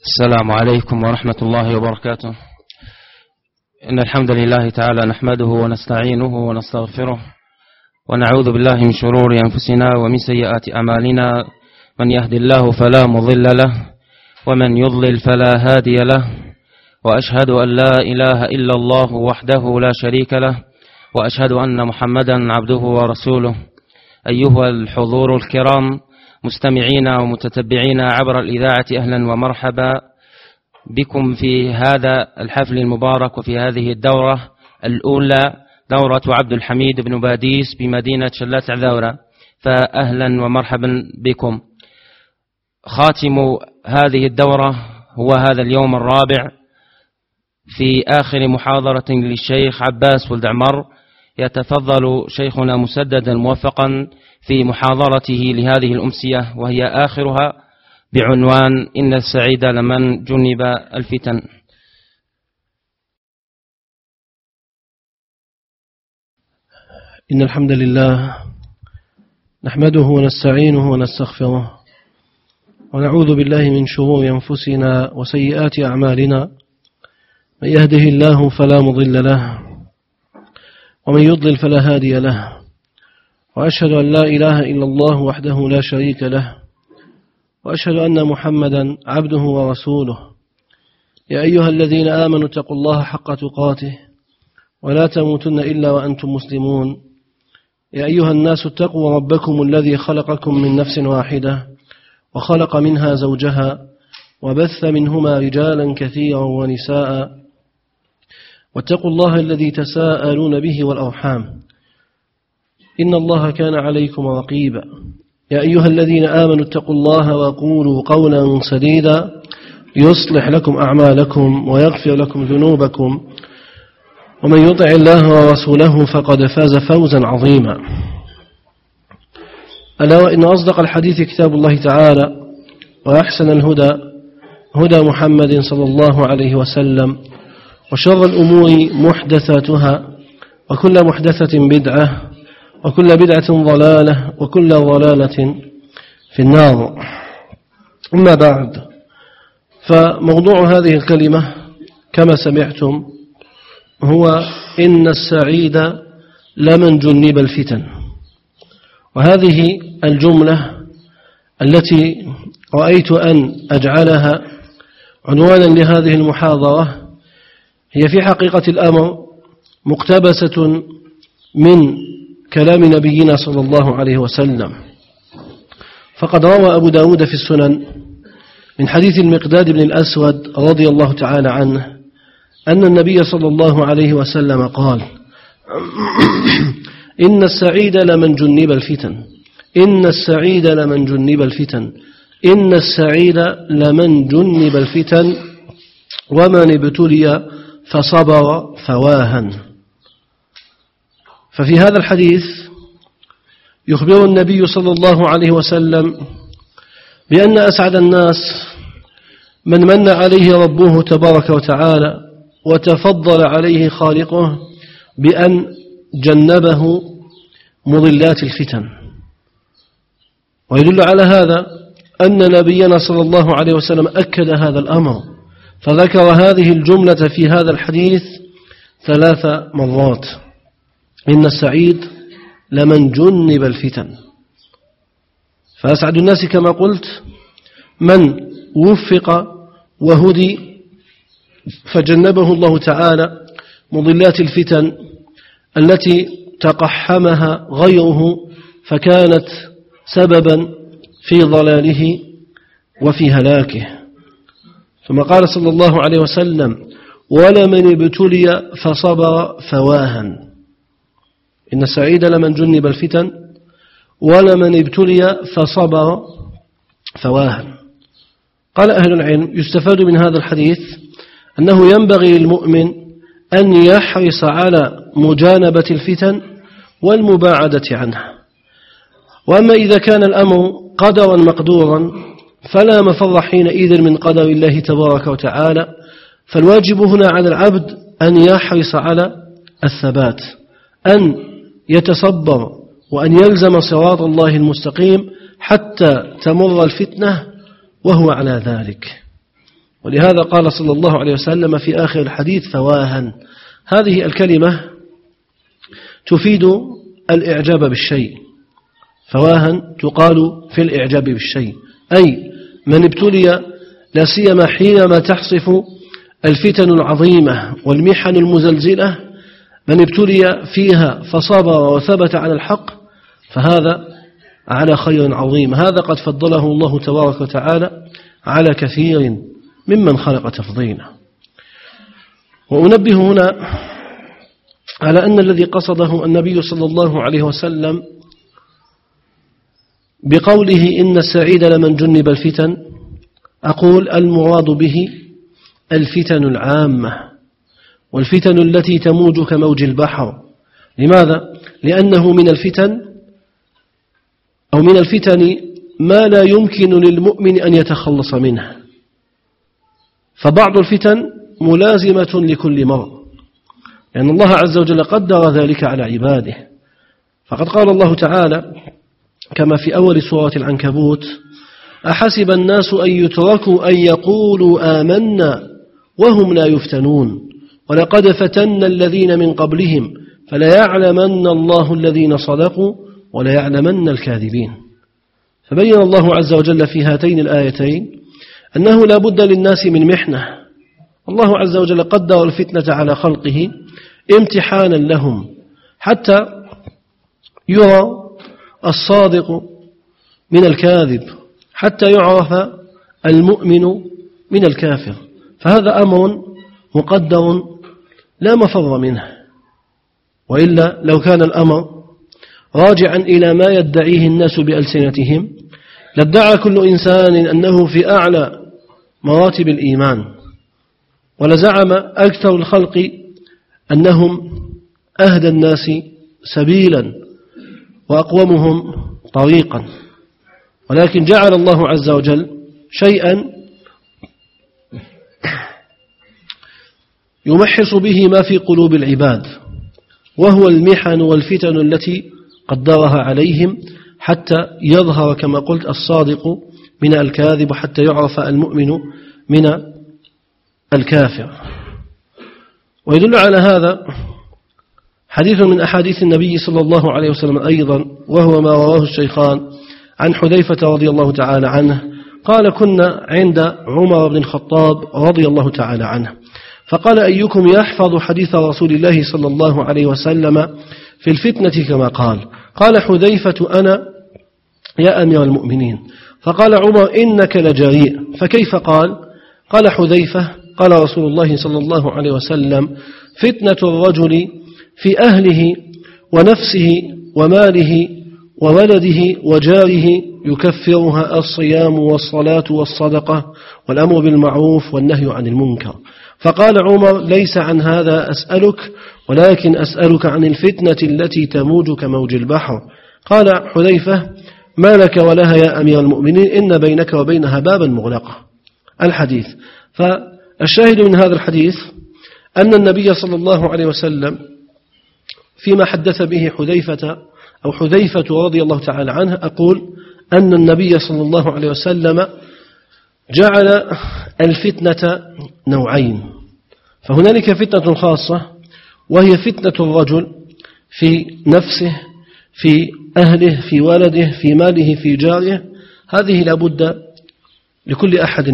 السلام عليكم ورحمة الله وبركاته. إن الحمد لله تعالى نحمده ونستعينه ونستغفره ونعوذ بالله من شرور أنفسنا ومن سيئات أعمالنا، من يهد الله فلا مضل له ومن يضلل فلا هادي له، وأشهد أن لا إله إلا الله وحده لا شريك له، وأشهد أن محمدا عبده ورسوله. أيها الحضور الكرام مستمعين ومتتبعين عبر الإذاعة، أهلا ومرحبا بكم في هذا الحفل المبارك وفي هذه الدورة الأولى، دورة عبد الحميد بن باديس بمدينة شلات عذاورة، فأهلا ومرحبا بكم. خاتم هذه الدورة هو هذا اليوم الرابع في آخر محاضرة للشيخ عباس ولد عمر. يتفضل شيخنا مسددا موفقا في محاضرته لهذه الأمسية، وهي آخرها بعنوان إن السعيد لمن جنب الفتن. إن الحمد لله نحمده ونستعينه ونستغفره ونعوذ بالله من شرور أنفسنا وسيئات أعمالنا، من يهده الله فلا مضل له ومن يضلل فلا هادي له، وأشهد أن لا إله إلا الله وحده لا شريك له، وأشهد أن محمدا عبده ورسوله. يا أيها الذين آمنوا اتقوا الله حق تقاته ولا تموتن إلا وأنتم مسلمون. يا أيها الناس اتقوا ربكم الذي خلقكم من نفس واحدة وخلق منها زوجها وبث منهما رجالا كثيرا ونساء، واتقوا الله الذي تساءلون به والأرحام إن الله كان عليكم رقيبا. يا أيها الذين آمنوا اتقوا الله وقولوا قولا سديدا يصلح لكم أعمالكم ويغفر لكم ذنوبكم، ومن يطع الله ورسوله فقد فاز فوزا عظيما. ألا وإن أصدق الحديث كتاب الله تعالى، وأحسن الهدى هدى محمد صلى الله عليه وسلم، وشر الأمور محدثاتها، وكل محدثة بدعة، وكل بدعة ضلالة، وكل ضلالة في النار. أما بعد، فموضوع هذه الكلمة كما سمعتم هو إن السعيد لمن جنب الفتن. وهذه الجملة التي رأيت أن أجعلها عنوانا لهذه المحاضرة هي في حقيقة الأمر مقتبسة من كلام نبينا صلى الله عليه وسلم. فقد روى أبو داود في السنن من حديث المقداد بن الأسود رضي الله تعالى عنه أن النبي صلى الله عليه وسلم قال: إن السعيد لمن جنب الفتن، إن السعيد لمن جنب الفتن، إن السعيد لمن جنب الفتن، ومن ابتلي فصبر فواهن. ففي هذا الحديث يخبر النبي صلى الله عليه وسلم بأن أسعد الناس من من عليه ربه تبارك وتعالى وتفضل عليه خالقه بأن جنبه مضلات الفتن. ويدل على هذا أن نبينا صلى الله عليه وسلم أكد هذا الأمر، فذكر هذه الجملة في هذا الحديث 3 مرات: إن السعيد لمن جنب الفتن. فأسعد الناس كما قلت من وفق وهدي فجنبه الله تعالى مضلات الفتن التي تقحمها غيره فكانت سببا في ضلاله وفي هلاكه. ثم قال صلى الله عليه وسلم: ولمن ابتلي فصبر فواهن. إن السعيد لمن جنب الفتن ولمن ابتلي فصبر فواهن. قال أهل العلم: يستفاد من هذا الحديث أنه ينبغي للمؤمن أن يحرص على مجانبة الفتن والمباعدة عنها. وأما إذا كان الأمر قدرا مقدورا فلا مفر حينئذ من قدر الله تبارك وتعالى، فالواجب هنا على العبد أن يحرص على الثبات، أن يتصبر وأن يلزم صراط الله المستقيم حتى تمر الفتنة وهو على ذلك. ولهذا قال صلى الله عليه وسلم في آخر الحديث فواها. هذه الكلمة تفيد الإعجاب بالشيء، فواها تقال في الإعجاب بالشيء، أي من ابتلي لا سيما حينما تحصف الفتن العظيمة والمحن المزلزلة، من ابتلي فيها فصبر وثبت على الحق فهذا على خير عظيم. هذا قد فضله الله تبارك وتعالى على كثير ممن خلق تفضيلا. وأنبه هنا على أن الذي قصده النبي صلى الله عليه وسلم بقوله إن السعيد لمن جنب الفتن، أقول المراد به الفتن العامة والفتن التي تموج كموج البحر. لماذا؟ لأنه من الفتن أو من الفتن ما لا يمكن للمؤمن أن يتخلص منه، فبعض الفتن ملازمة لكل مرء، لأن الله عز وجل قدر ذلك على عباده. فقد قال الله تعالى كما في أول سورة العنكبوت أحسب الناس أن يتركوا أن يقولوا آمنا وهم لا يفتنون ولقد فتنا الذين من قبلهم فليعلمن الله الذين صدقوا وليعلمن الكاذبين. فبين الله عز وجل في هاتين الآيتين أنه لا بد للناس من محنة. الله عز وجل قدر الفتنة على خلقه امتحانا لهم حتى يرى الصادق من الكاذب، حتى يعرف المؤمن من الكافر. فهذا أمر مقدر لا مفر منه، وإلا لو كان الأمر راجعا إلى ما يدعيه الناس بألسنتهم لادعى كل إنسان أنه في أعلى مراتب الإيمان، ولزعم أكثر الخلق أنهم أهدى الناس سبيلا وأقومهم طريقا. ولكن جعل الله عز وجل شيئا يمحص به ما في قلوب العباد، وهو المحن والفتن التي قدرها عليهم حتى يظهر كما قلت الصادق من الكاذب، حتى يعرف المؤمن من الكافر. ويدل على هذا حديث من أحاديث النبي صلى الله عليه وسلم أيضا، وهو ما رواه الشيخان عن حذيفة رضي الله تعالى عنه قال كنا عند عمر بن الخطاب رضي الله تعالى عنه فقال أيكم يحفظ حديث رسول الله صلى الله عليه وسلم في الفتنة كما قال حذيفة أنا يا أمير المؤمنين. فقال عمر إنك لجريء. فكيف قال حذيفة قال رسول الله صلى الله عليه وسلم فتنة الرجل في أهله ونفسه وماله وولده وجاره يكفرها الصيام والصلاة والصدقة والأمر بالمعروف والنهي عن المنكر. فقال عمر ليس عن هذا أسألك، ولكن أسألك عن الفتنة التي تموج كموج البحر. قال حذيفة ما لك ولها يا أمير المؤمنين إن بينك وبينها بابا مغلقا. الحديث. فالشاهد من هذا الحديث أن النبي صلى الله عليه وسلم فيما حدث به حذيفة رضي الله تعالى عنه أقول أن النبي صلى الله عليه وسلم جعل الفتنة نوعين. فهنالك فتنة خاصة وهي فتنة الرجل في نفسه في أهله في ولده في ماله في جاره. هذه لابد لكل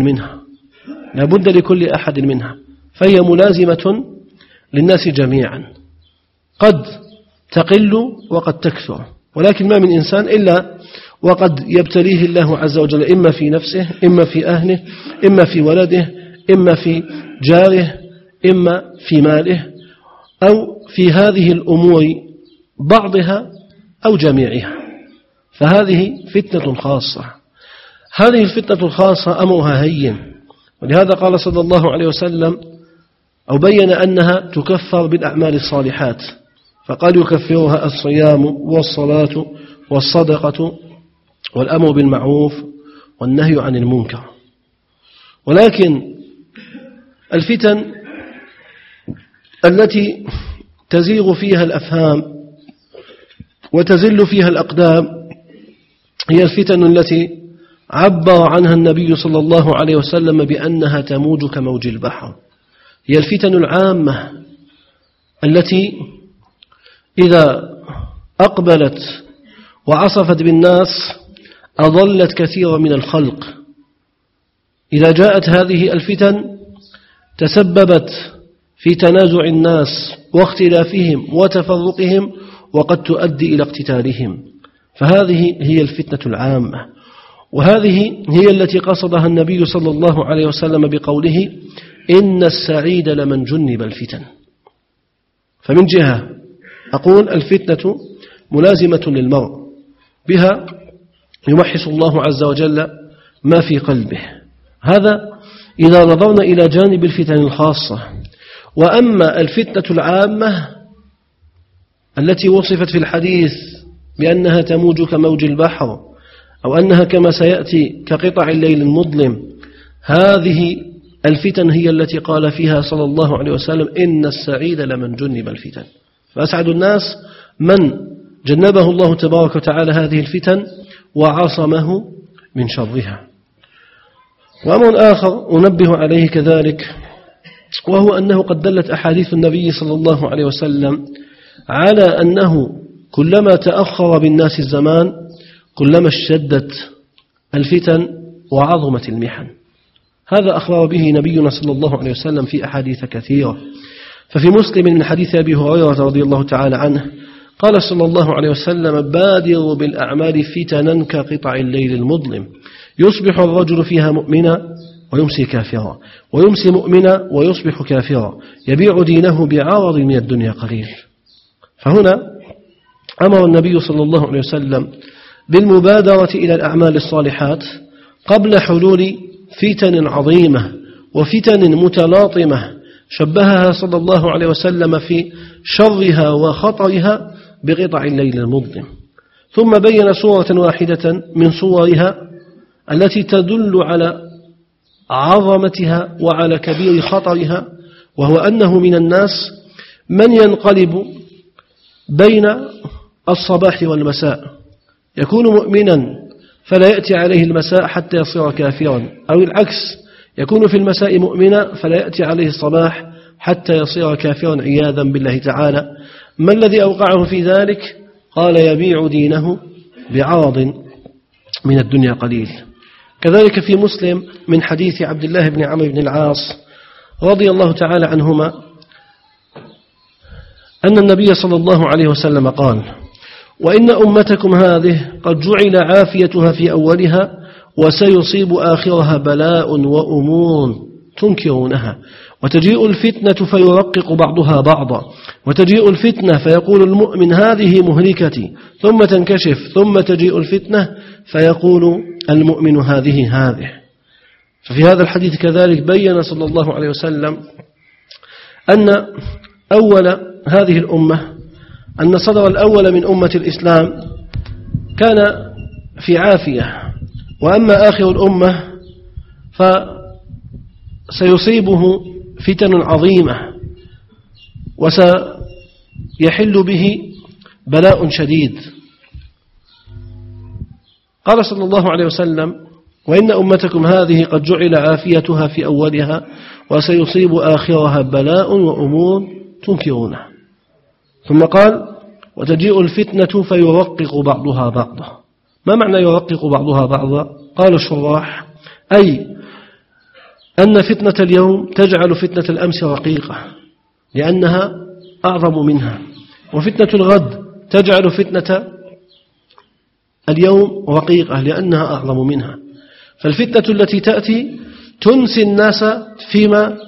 أحد منها فهي ملازمة للناس جميعا، قد تقل وقد تكثر، ولكن ما من إنسان إلا وقد يبتليه الله عز وجل إما في نفسه إما في أهله إما في ولده إما في جاره إما في ماله أو في هذه الأمور بعضها أو جميعها. فهذه فتنة خاصة. هذه الفتنة الخاصة أمرها هين، ولهذا قال صلى الله عليه وسلم أو بين أنها تكفر بالأعمال الصالحات، فقال يكفرها الصيام والصلاة والصدقة والأمر بالمعروف والنهي عن المنكر. ولكن الفتن التي تزيغ فيها الأفهام وتزل فيها الأقدام هي الفتن التي عبر عنها النبي صلى الله عليه وسلم بأنها تموج كموج البحر. هي الفتن العامة التي إذا أقبلت وعصفت بالناس أضلت كثيرا من الخلق. إذا جاءت هذه الفتن تسببت في تنازع الناس واختلافهم وتفرقهم، وقد تؤدي إلى اقتتالهم. فهذه هي الفتنة العامة، وهذه هي التي قصدها النبي صلى الله عليه وسلم بقوله إن السعيد لمن جنب الفتن. فمن جهة أقول الفتنة ملازمة للمرء، بها يمحص الله عز وجل ما في قلبه. هذا إذا نظرنا إلى جانب الفتن الخاصة. وأما الفتنة العامة التي وصفت في الحديث بأنها تموج كموج البحر، أو أنها كما سيأتي كقطع الليل المظلم، هذه الفتن هي التي قال فيها صلى الله عليه وسلم إن السعيد لمن جنب الفتن. فأسعد الناس من جنبه الله تبارك وتعالى هذه الفتن وعصمه من شرها. وأمر آخر أنبه عليه كذلك، وهو أنه قد دلت أحاديث النبي صلى الله عليه وسلم على أنه كلما تأخر بالناس الزمان كلما اشتدت الفتن وعظمت المحن. هذا أخبر به نبينا صلى الله عليه وسلم في أحاديث كثيرة. ففي مسلم من حديث أبي هريرة رضي الله تعالى عنه قال صلى الله عليه وسلم بادروا بالأعمال فتنا كقطع الليل المظلم، يصبح الرجل فيها مؤمنا ويمسي كافرا، ويمسي مؤمنا ويصبح كافرا، يبيع دينه بعرض من الدنيا قليل. فهنا أمر النبي صلى الله عليه وسلم بالمبادرة إلى الأعمال الصالحات قبل حلول فتن عظيمة وفتن متلاطمة شبهها صلى الله عليه وسلم في شرها وخطرها بقطع الليل المظلم. ثم بين صورة واحدة من صورها التي تدل على عظمتها وعلى كبير خطرها، وهو أنه من الناس من ينقلب بين الصباح والمساء، يكون مؤمنا فلا يأتي عليه المساء حتى يصير كافرا، أو العكس يكون في المساء مؤمنا فلا يأتي عليه الصباح حتى يصير كافرا عياذا بالله تعالى. ما الذي أوقعه في ذلك؟ قال يبيع دينه بعرض من الدنيا قليل. كذلك في مسلم من حديث عبد الله بن عمرو بن العاص رضي الله تعالى عنهما أن النبي صلى الله عليه وسلم قال وإن أمتكم هذه قد جعل عافيتها في أولها وسيصيب آخرها بلاء وأمور تنكرونها، وتجيء الفتنة فيرقق بعضها بعضا، وتجيء الفتنة فيقول المؤمن هذه مهلكتي، ثم تنكشف، ثم تجيء الفتنة فيقول المؤمن هذه. ففي هذا الحديث كذلك بين صلى الله عليه وسلم أن أول هذه الأمة، أن الصدر الأول من أمة الإسلام كان في عافية، وأما آخر الأمة فسيصيبه فتن عظيمة وسيحل به بلاء شديد. قال صلى الله عليه وسلم وإن أمتكم هذه قد جعل عافيتها في أولها وسيصيب آخرها بلاء وأمور تنكرونه. ثم قال وتجيء الفتنة فيرقق بعضها بعضا. ما معنى يرقق بعضها بعضا؟ قال الشراح أي أن فتنة اليوم تجعل فتنة الأمس رقيقة لأنها أعظم منها، وفتنة الغد تجعل فتنة اليوم رقيقة لأنها أعظم منها. فالفتنة التي تأتي تنسي الناس فيما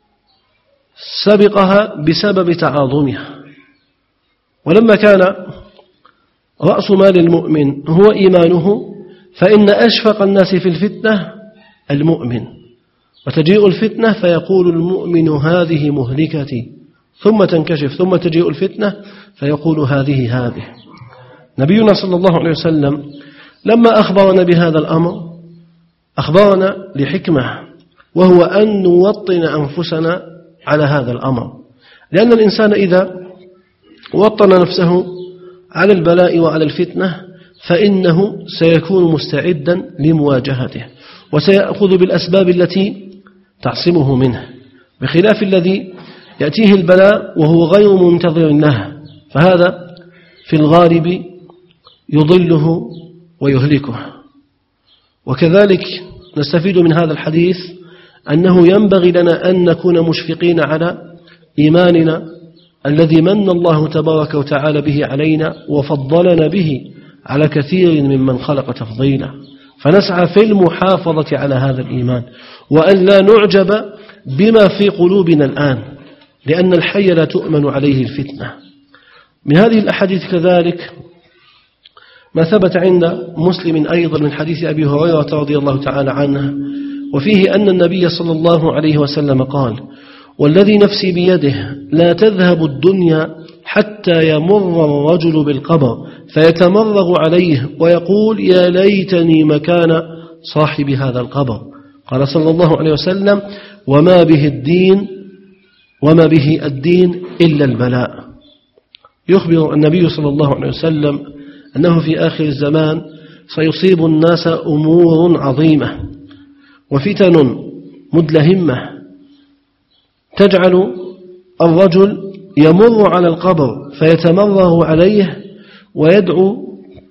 سبقها بسبب تعاظمها. ولما كان رأس مال المؤمن هو إيمانه فإن أشفق الناس في الفتنة المؤمن، وتجيء الفتنة فيقول المؤمن هذه مهلكتي، ثم تنكشف، ثم تجيء الفتنة فيقول هذه. نبينا صلى الله عليه وسلم لما أخبرنا بهذا الأمر أخبرنا لحكمة، وهو أن نوطن أنفسنا على هذا الأمر، لأن الإنسان إذا وطن نفسه على البلاء وعلى الفتنة فإنه سيكون مستعدا لمواجهته وسيأخذ بالأسباب التي تعصمه منه، بخلاف الذي يأتيه البلاء وهو غير منتظر له، فهذا في الغالب يضله ويهلكه. وكذلك نستفيد من هذا الحديث أنه ينبغي لنا أن نكون مشفقين على إيماننا الذي من الله تبارك وتعالى به علينا وفضلنا به على كثير ممن خلق تفضيلا، فنسعى في المحافظة على هذا الإيمان وأن لا نعجب بما في قلوبنا الآن، لأن الحي لا تؤمن عليه الفتنة. من هذه الأحاديث كذلك ما ثبت عند مسلم أيضا من حديث أبي هريرة رضي الله تعالى عنه، وفيه أن النبي صلى الله عليه وسلم قال: والذي نفسي بيده لا تذهب الدنيا حتى يمر الرجل بالقبر فيتمرغ عليه ويقول: يا ليتني مكان صاحب هذا القبر. قال صلى الله عليه وسلم: وما به الدين إلا البلاء. يخبر النبي صلى الله عليه وسلم أنه في آخر الزمان سيصيب الناس أمور عظيمة وفتن مدلهمة تجعل الرجل يمر على القبر فيتمرغ عليه ويدعو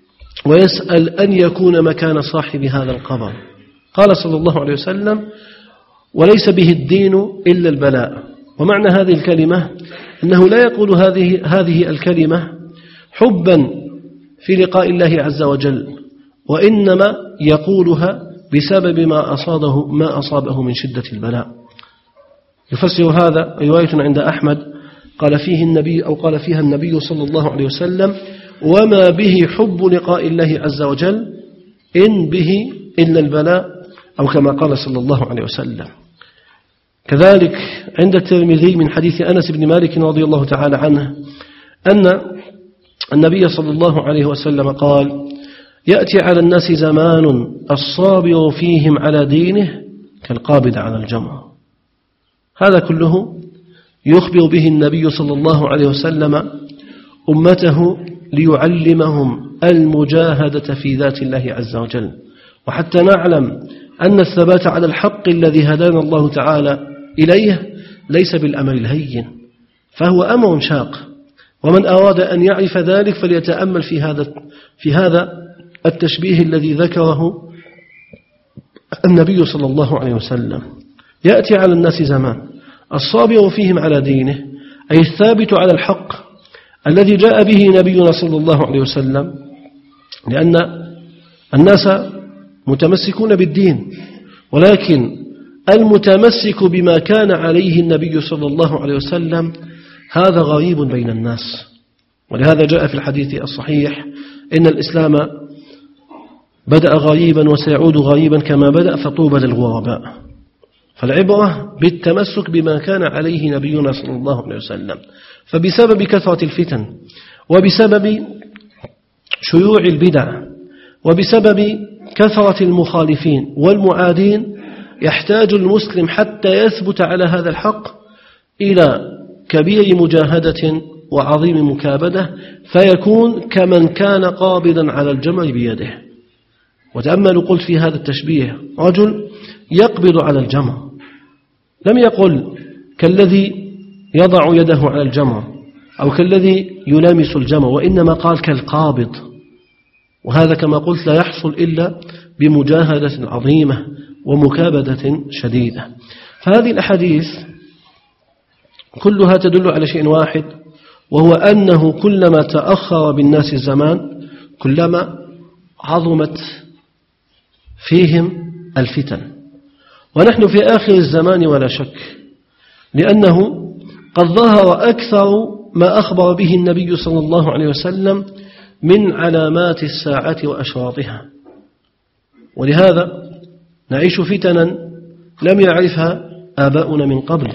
ويسأل أن يكون مكان صاحب هذا القبر. قال صلى الله عليه وسلم: وليس به الدين إلا البلاء. ومعنى هذه الكلمة أنه لا يقول هذه الكلمة حبا في لقاء الله عز وجل، وإنما يقولها بسبب ما أصابه من شدة البلاء. يفسر هذا رواية عند أحمد قال فيها النبي صلى الله عليه وسلم: وما به حب لقاء الله عز وجل إن به إلا البلاء، أو كما قال صلى الله عليه وسلم. كذلك عند الترمذي من حديث أنس بن مالك رضي الله تعالى عنه أن النبي صلى الله عليه وسلم قال: يأتي على الناس زمان الصابر فيهم على دينه كالقابض على الجمر. هذا كله يخبر به النبي صلى الله عليه وسلم أمته ليعلمهم المجاهدة في ذات الله عز وجل، وحتى نعلم أن الثبات على الحق الذي هدانا الله تعالى إليه ليس بالأمر الهين، فهو أمر شاق، ومن أراد أن يعرف ذلك فليتأمل في هذا التشبيه الذي ذكره النبي صلى الله عليه وسلم. يأتي على الناس زمان الصابر فيهم على دينه، أي الثابت على الحق الذي جاء به نبينا صلى الله عليه وسلم، لأن الناس متمسكون بالدين، ولكن المتمسك بما كان عليه النبي صلى الله عليه وسلم هذا غريب بين الناس. ولهذا جاء في الحديث الصحيح: إن الإسلام بدأ غريبا وسيعود غريبا كما بدأ فطوبى للغرباء. فالعبرة بالتمسك بما كان عليه نبينا صلى الله عليه وسلم. فبسبب كثرة الفتن وبسبب شيوع البدع وبسبب كثرة المخالفين والمعادين يحتاج المسلم حتى يثبت على هذا الحق إلى كبير مجاهدة وعظيم مكابدة، فيكون كمن كان قابضا على الجمر بيده. وتأملوا قلت في هذا التشبيه: رجل يقبض على الجمر، لم يقل كالذي يضع يده على الجمر أو كالذي يلامس الجمر، وإنما قال كالقابض. وهذا كما قلت لا يحصل إلا بمجاهدة عظيمة ومكابدة شديدة. فهذه الأحاديث كلها تدل على شيء واحد، وهو أنه كلما تأخر بالناس الزمان كلما عظمت فيهم الفتن. ونحن في آخر الزمان ولا شك، لأنه قد ظهر أكثر ما أخبر به النبي صلى الله عليه وسلم من علامات الساعة وأشراطها، ولهذا نعيش فتنا لم يعرفها آباؤنا من قبل.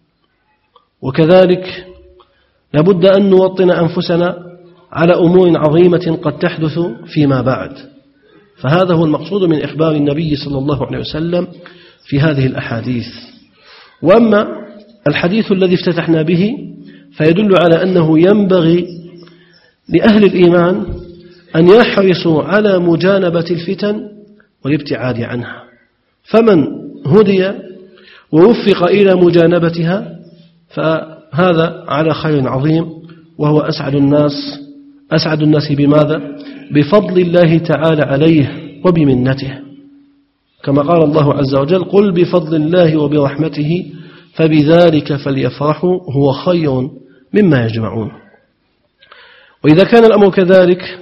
وكذلك لابد أن نوطن أنفسنا على أمور عظيمة قد تحدث فيما بعد، فهذا هو المقصود من إخبار النبي صلى الله عليه وسلم في هذه الأحاديث. وأما الحديث الذي افتتحنا به فيدل على أنه ينبغي لأهل الإيمان أن يحرصوا على مجانبة الفتن والابتعاد عنها. فمن هدي ووفق إلى مجانبتها فهذا على خير عظيم، وهو أسعد الناس بماذا؟ بفضل الله تعالى عليه وبمنته، كما قال الله عز وجل: قل بفضل الله وبرحمته فبذلك فليفرحوا هو خير مما يجمعون. وإذا كان الأمر كذلك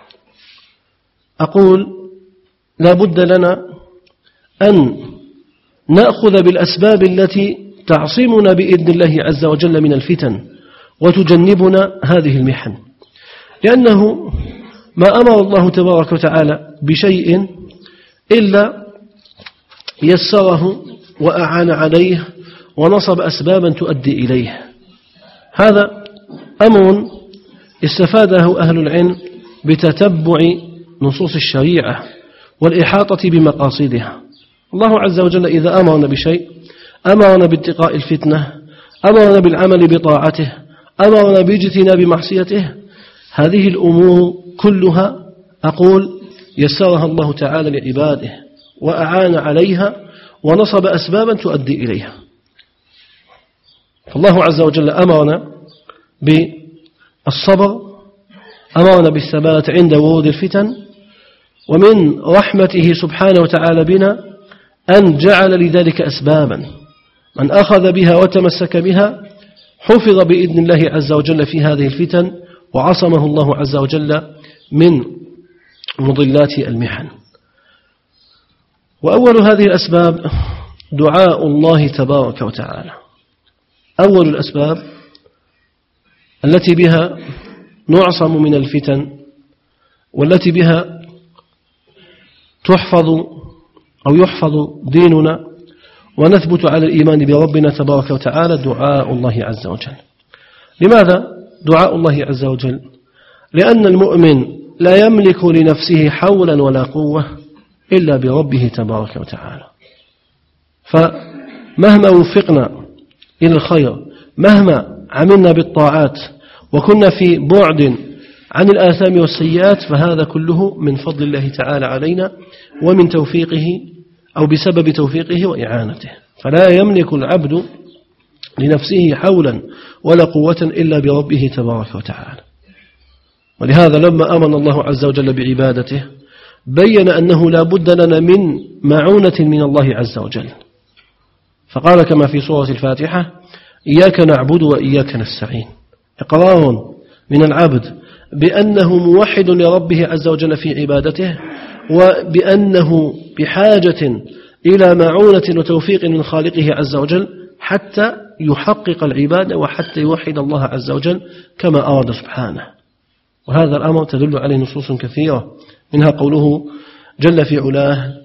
أقول لا بد لنا أن نأخذ بالأسباب التي تعصمنا بإذن الله عز وجل من الفتن وتجنبنا هذه المحن، لأنه ما أمر الله تبارك وتعالى بشيء إلا يسره وأعان عليه ونصب أسبابا تؤدي إليه. هذا أمر استفاده أهل العلم بتتبع نصوص الشريعة والإحاطة بمقاصدها. الله عز وجل إذا أمرنا بشيء أمرنا باتقاء الفتنة، أمرنا بالعمل بطاعته، أمرنا باجتناب بمعصيته. هذه الأمور كلها أقول يسرها الله تعالى لعباده وأعان عليها ونصب أسبابا تؤدي إليها. فالله عز وجل أمرنا بالصبر، أمرنا بالثبات عند ورود الفتن، ومن رحمته سبحانه وتعالى بنا أن جعل لذلك أسبابا من أخذ بها وتمسك بها حفظ بإذن الله عز وجل في هذه الفتن، وعصمه الله عز وجل من مضلات المحن. وأول هذه الأسباب دعاء الله تبارك وتعالى. أول الأسباب التي بها نعصم من الفتن والتي بها يحفظ ديننا ونثبت على الإيمان بربنا تبارك وتعالى دعاء الله عز وجل. لماذا دعاء الله عز وجل؟ لأن المؤمن لا يملك لنفسه حولا ولا قوة إلا بربه تبارك وتعالى. فمهما وفقنا إلى الخير، مهما عملنا بالطاعات وكنا في بعد عن الآثام والسيئات، فهذا كله من فضل الله تعالى علينا ومن توفيقه أو بسبب توفيقه وإعانته. فلا يملك العبد لنفسه حولا ولا قوة إلا بربه تبارك وتعالى. ولهذا لما أمن الله عز وجل بعبادته بين أنه لا بد لنا من معونة من الله عز وجل، فقال كما في سورة الفاتحة: إياك نعبد وإياك نستعين. إقرار من العبد بأنه موحد لربه عز وجل في عبادته، وبأنه بحاجة إلى معونة وتوفيق من خالقه عز وجل حتى يحقق العبادة وحتى يوحد الله عز وجل كما أراد سبحانه. وهذا الأمر تدل عليه نصوص كثيرة، منها قوله جل في علاه: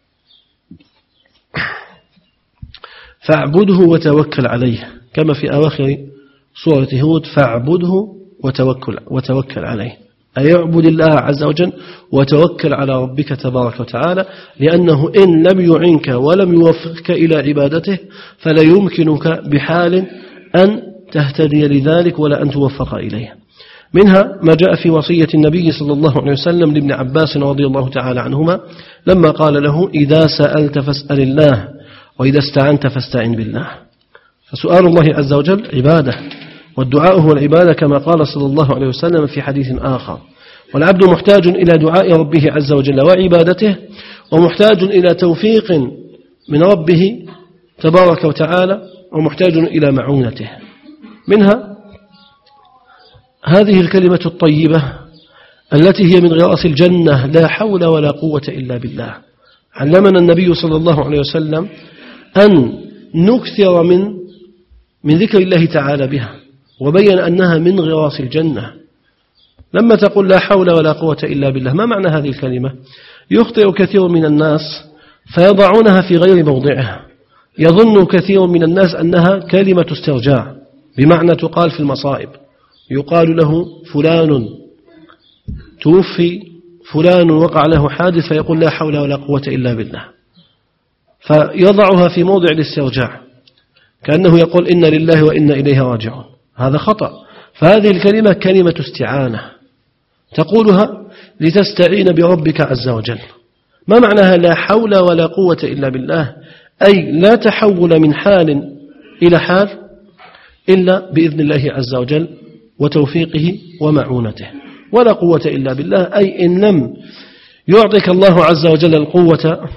فاعبده وتوكل عليه، كما في أواخر سورة هود: فاعبده وتوكل عليه، أي اعبد الله عز وجل وتوكل على ربك تبارك وتعالى، لأنه إن لم يعنك ولم يوفقك إلى عبادته فلا يمكنك بحال أن تهتدي لذلك ولا أن توفق إليه. منها ما جاء في وصية النبي صلى الله عليه وسلم لابن عباس رضي الله تعالى عنهما لما قال له: إذا سألت فاسأل الله وإذا استعنت فاستعن بالله. فسؤال الله عز وجل عبادة، والدعاء هو العبادة كما قال صلى الله عليه وسلم في حديث آخر. والعبد محتاج إلى دعاء ربه عز وجل وعبادته، ومحتاج إلى توفيق من ربه تبارك وتعالى، ومحتاج إلى معونته. منها هذه الكلمة الطيبة التي هي من غراس الجنة: لا حول ولا قوة إلا بالله. علمنا النبي صلى الله عليه وسلم أن نكثر من ذكر الله تعالى بها، وبين أنها من غراس الجنة. لما تقول لا حول ولا قوة إلا بالله، ما معنى هذه الكلمة؟ يخطئ كثير من الناس فيضعونها في غير موضعها. يظن كثير من الناس أنها كلمة استرجاع، بمعنى تقال في المصائب. يقال له فلان توفي، فلان وقع له حادث، فيقول لا حول ولا قوة إلا بالله، فيضعها في موضع الاسترجاع كأنه يقول إن لله وإن إليه راجعون. هذا خطأ. فهذه الكلمة كلمة استعانة، تقولها لتستعين بربك عز وجل. ما معناها لا حول ولا قوة إلا بالله؟ أي لا تحول من حال إلى حال إلا بإذن الله عز وجل وتوفيقه ومعونته. ولا قوة إلا بالله أي إن لم يعطيك الله عز وجل القوة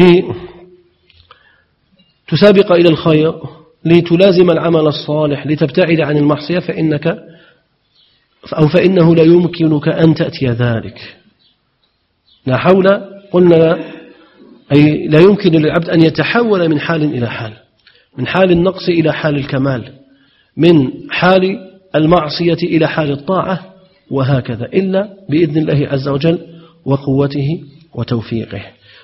لتسابق إلى الخير، لتلازم العمل الصالح، لتبتعد عن المعصية، فإنه لا يمكنك أن تأتي ذلك. لا حول قلنا أي لا يمكن للعبد أن يتحول من حال إلى حال، من حال النقص إلى حال الكمال، من حال المعصية إلى حال الطاعة، وهكذا إلا بإذن الله عز وجل وقوته وتوفيقه.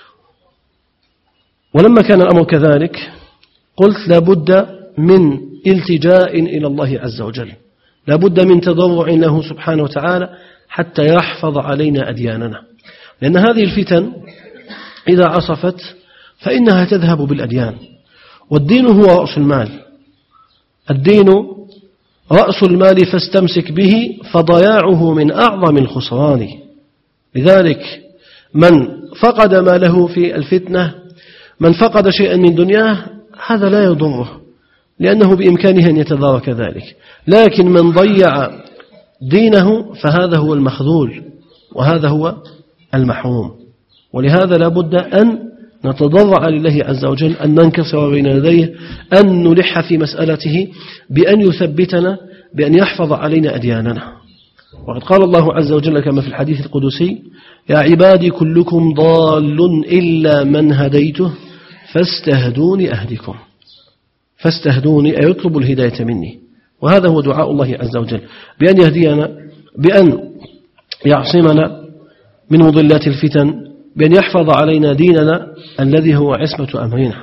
ولما كان الأمر كذلك قلت لابد من التجاء إلى الله عز وجل، لابد من تضرع له سبحانه وتعالى حتى يحفظ علينا أدياننا، لأن هذه الفتن إذا عصفت فإنها تذهب بالأديان، والدين هو رأس المال، الدين رأس المال فاستمسك به فضياعه من أعظم الخسران. لذلك من فقد ماله في الفتنة، من فقد شيئا من دنياه، هذا لا يضره لأنه بإمكانه أن يتدارك ذلك، لكن من ضيع دينه فهذا هو المخذول وهذا هو المحروم. ولهذا لا بد أن نتضرع لله عز وجل، أن ننكسر بين يديه، أن نلح في مسألته بأن يثبتنا، بأن يحفظ علينا أدياننا. وقد قال الله عز وجل كما في الحديث القدسي: يا عبادي كلكم ضال إلا من هديته فاستهدوني أهدكم. فاستهدوني أي يطلب الهداية مني، وهذا هو دعاء الله عز وجل، بأن يهدينا، بأن يعصمنا من مضلات الفتن، بأن يحفظ علينا ديننا الذي هو عصمة أمرنا.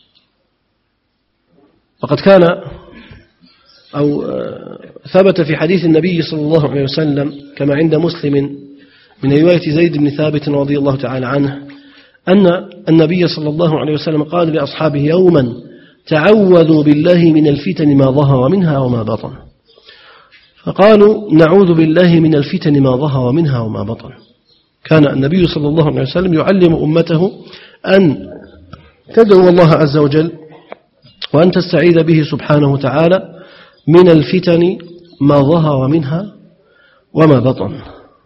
وقد كان أو ثبت في حديث النبي صلى الله عليه وسلم كما عند مسلم من رواية زيد بن ثابت رضي الله تعالى عنه أن النبي صلى الله عليه وسلم قال لأصحابه يوما: تعوذوا بالله من الفتن ما ظهر منها وما بطن. فقالوا: نعوذ بالله من الفتن ما ظهر منها وما بطن. كان النبي صلى الله عليه وسلم يعلم أمته أن تدعو الله عز وجل وأن تستعيذ به سبحانه وتعالى من الفتن ما ظهر منها وما بطن.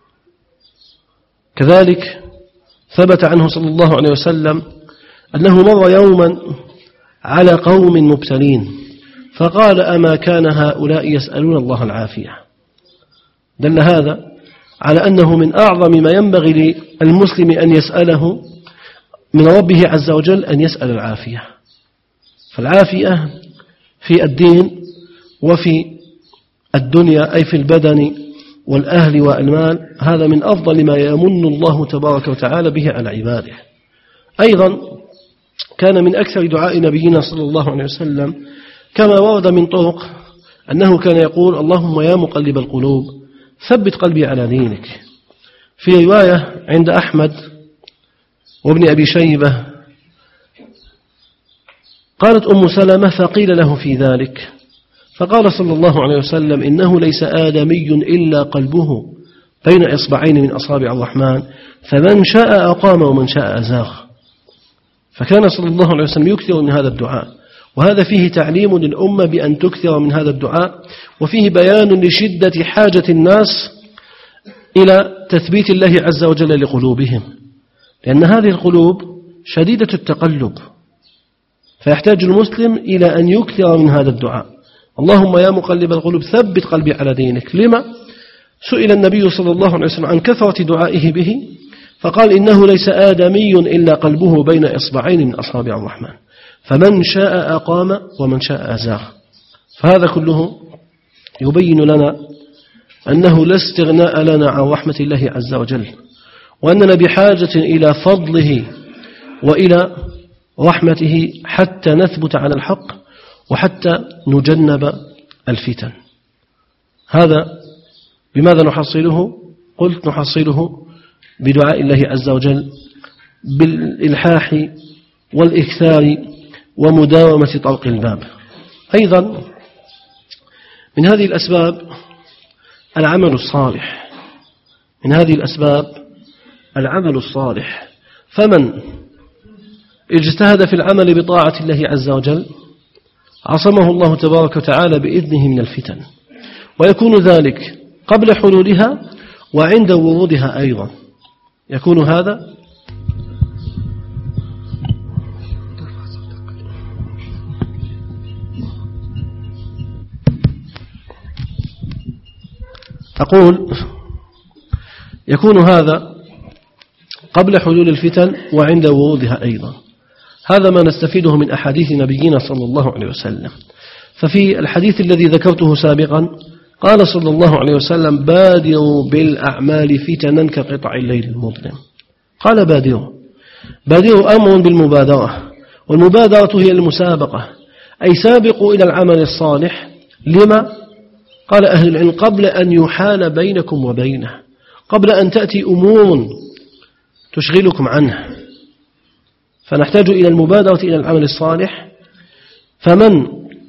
كذلك ثبت عنه صلى الله عليه وسلم أنه مر يوما على قوم مبتلين فقال: أما كان هؤلاء يسألون الله العافية. دل هذا على أنه من أعظم ما ينبغي للمسلم أن يسأله من ربه عز وجل أن يسأل العافية. فالعافية في الدين وفي الدنيا أي في البدن والأهل والمال، هذا من أفضل ما يمن الله تبارك وتعالى به على عباده. أيضا كان من أكثر دعاء نبينا صلى الله عليه وسلم كما ورد من طرق أنه كان يقول: اللهم يا مقلب القلوب ثبت قلبي على دينك. في رواية عند أحمد وابن أبي شيبة قالت أم سلمة: فقيل له في ذلك فقال صلى الله عليه وسلم: إنه ليس آدمي إلا قلبه بين إصبعين من أصابع الرحمن، فمن شاء أقام ومن شاء أزاغ. فكان صلى الله عليه وسلم يكثر من هذا الدعاء، وهذا فيه تعليم للأمة بأن تكثر من هذا الدعاء، وفيه بيان لشدة حاجة الناس إلى تثبيت الله عز وجل لقلوبهم، لأن هذه القلوب شديدة التقلب، فيحتاج المسلم إلى أن يكثر من هذا الدعاء: اللهم يا مقلب القلوب ثبت قلبي على دينك. لما؟ سئل النبي صلى الله عليه وسلم عن كثرة دعائه به فقال: إنه ليس آدمي إلا قلبه بين إصبعين من أصابع الرحمن، فمن شاء أقام ومن شاء أزاغ. فهذا كله يبين لنا أنه لا استغناء لنا عن رحمة الله عز وجل، وأننا بحاجة إلى فضله وإلى رحمته حتى نثبت على الحق وحتى نجنب الفتن. هذا بماذا نحصله؟ قلت نحصله بدعاء الله عز وجل، بالإلحاح والإكثار ومداومة طرق الباب. أيضا من هذه الأسباب العمل الصالح، من هذه الأسباب العمل الصالح. فمن اجتهد في العمل بطاعة الله عز وجل عصمه الله تبارك وتعالى بإذنه من الفتن، ويكون ذلك قبل حلولها وعند ورودها أيضا. يكون هذا يكون هذا قبل حلول الفتن وعند ورودها أيضا. هذا ما نستفيده من أحاديث نبينا صلى الله عليه وسلم. ففي الحديث الذي ذكرته سابقا قال صلى الله عليه وسلم: بادروا بالأعمال فتنا كقطع الليل المظلم. قال بادروا أمر بالمبادرة، والمبادرة هي المسابقة، أي سابقوا إلى العمل الصالح. لما؟ قال أهل العلم: قبل أن يحال بينكم وبينه، قبل أن تأتي أمور تشغلكم عنه. فنحتاج إلى المبادرة إلى العمل الصالح. فمن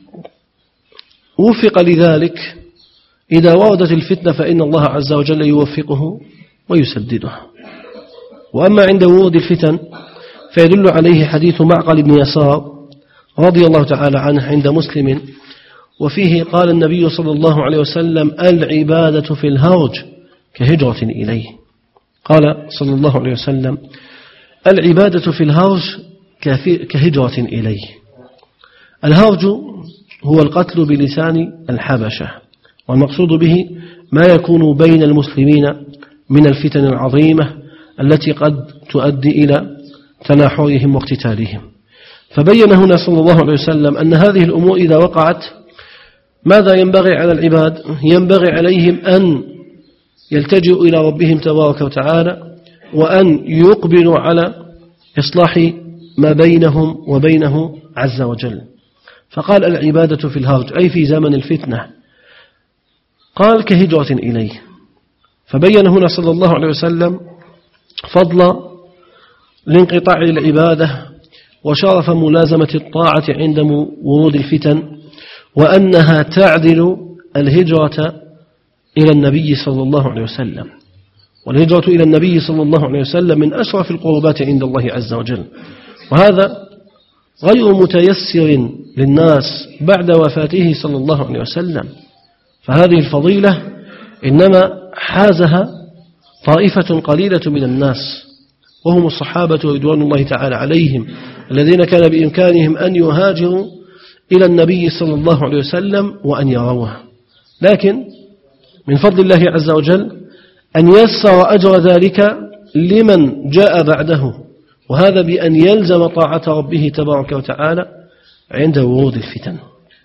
وفق لذلك إذا وردت الفتنة فإن الله عز وجل يوفقه ويسدده. وأما عند ورود الفتن فيدل عليه حديث معقل بن يسار رضي الله تعالى عنه عند مسلم، وفيه قال النبي صلى الله عليه وسلم: العبادة في الهرج كهجرة إليه. قال صلى الله عليه وسلم: العبادة في الهرج كهجرة إليه. الهرج هو القتل بلسان الحبشة، والمقصود به ما يكون بين المسلمين من الفتن العظيمة التي قد تؤدي إلى تناحرهم واقتتالهم. فبين هنا صلى الله عليه وسلم أن هذه الأمور إذا وقعت ماذا ينبغي على العباد؟ ينبغي عليهم أن يلتجئوا إلى ربهم تبارك وتعالى، وأن يقبلوا على إصلاح ما بينهم وبينه عز وجل. فقال: العبادة في الهرج، أي في زمن الفتنة. قال: كهجرة إليه. فبين هنا صلى الله عليه وسلم فضل الانقطاع للعبادة وشرف ملازمة الطاعة عند ورود الفتن، وأنها تعدل الهجرة إلى النبي صلى الله عليه وسلم. والهجرة إلى النبي صلى الله عليه وسلم من أشرف القربات عند الله عز وجل، وهذا غير متيسر للناس بعد وفاته صلى الله عليه وسلم. فهذه الفضيلة إنما حازها طائفة قليلة من الناس، وهم الصحابة رضوان الله تعالى عليهم، الذين كان بإمكانهم أن يهاجروا إلى النبي صلى الله عليه وسلم وأن يروه. لكن من فضل الله عز وجل أن يسر أجر ذلك لمن جاء بعده، وهذا بأن يلزم طاعة ربه تبارك وتعالى عند ورود الفتن.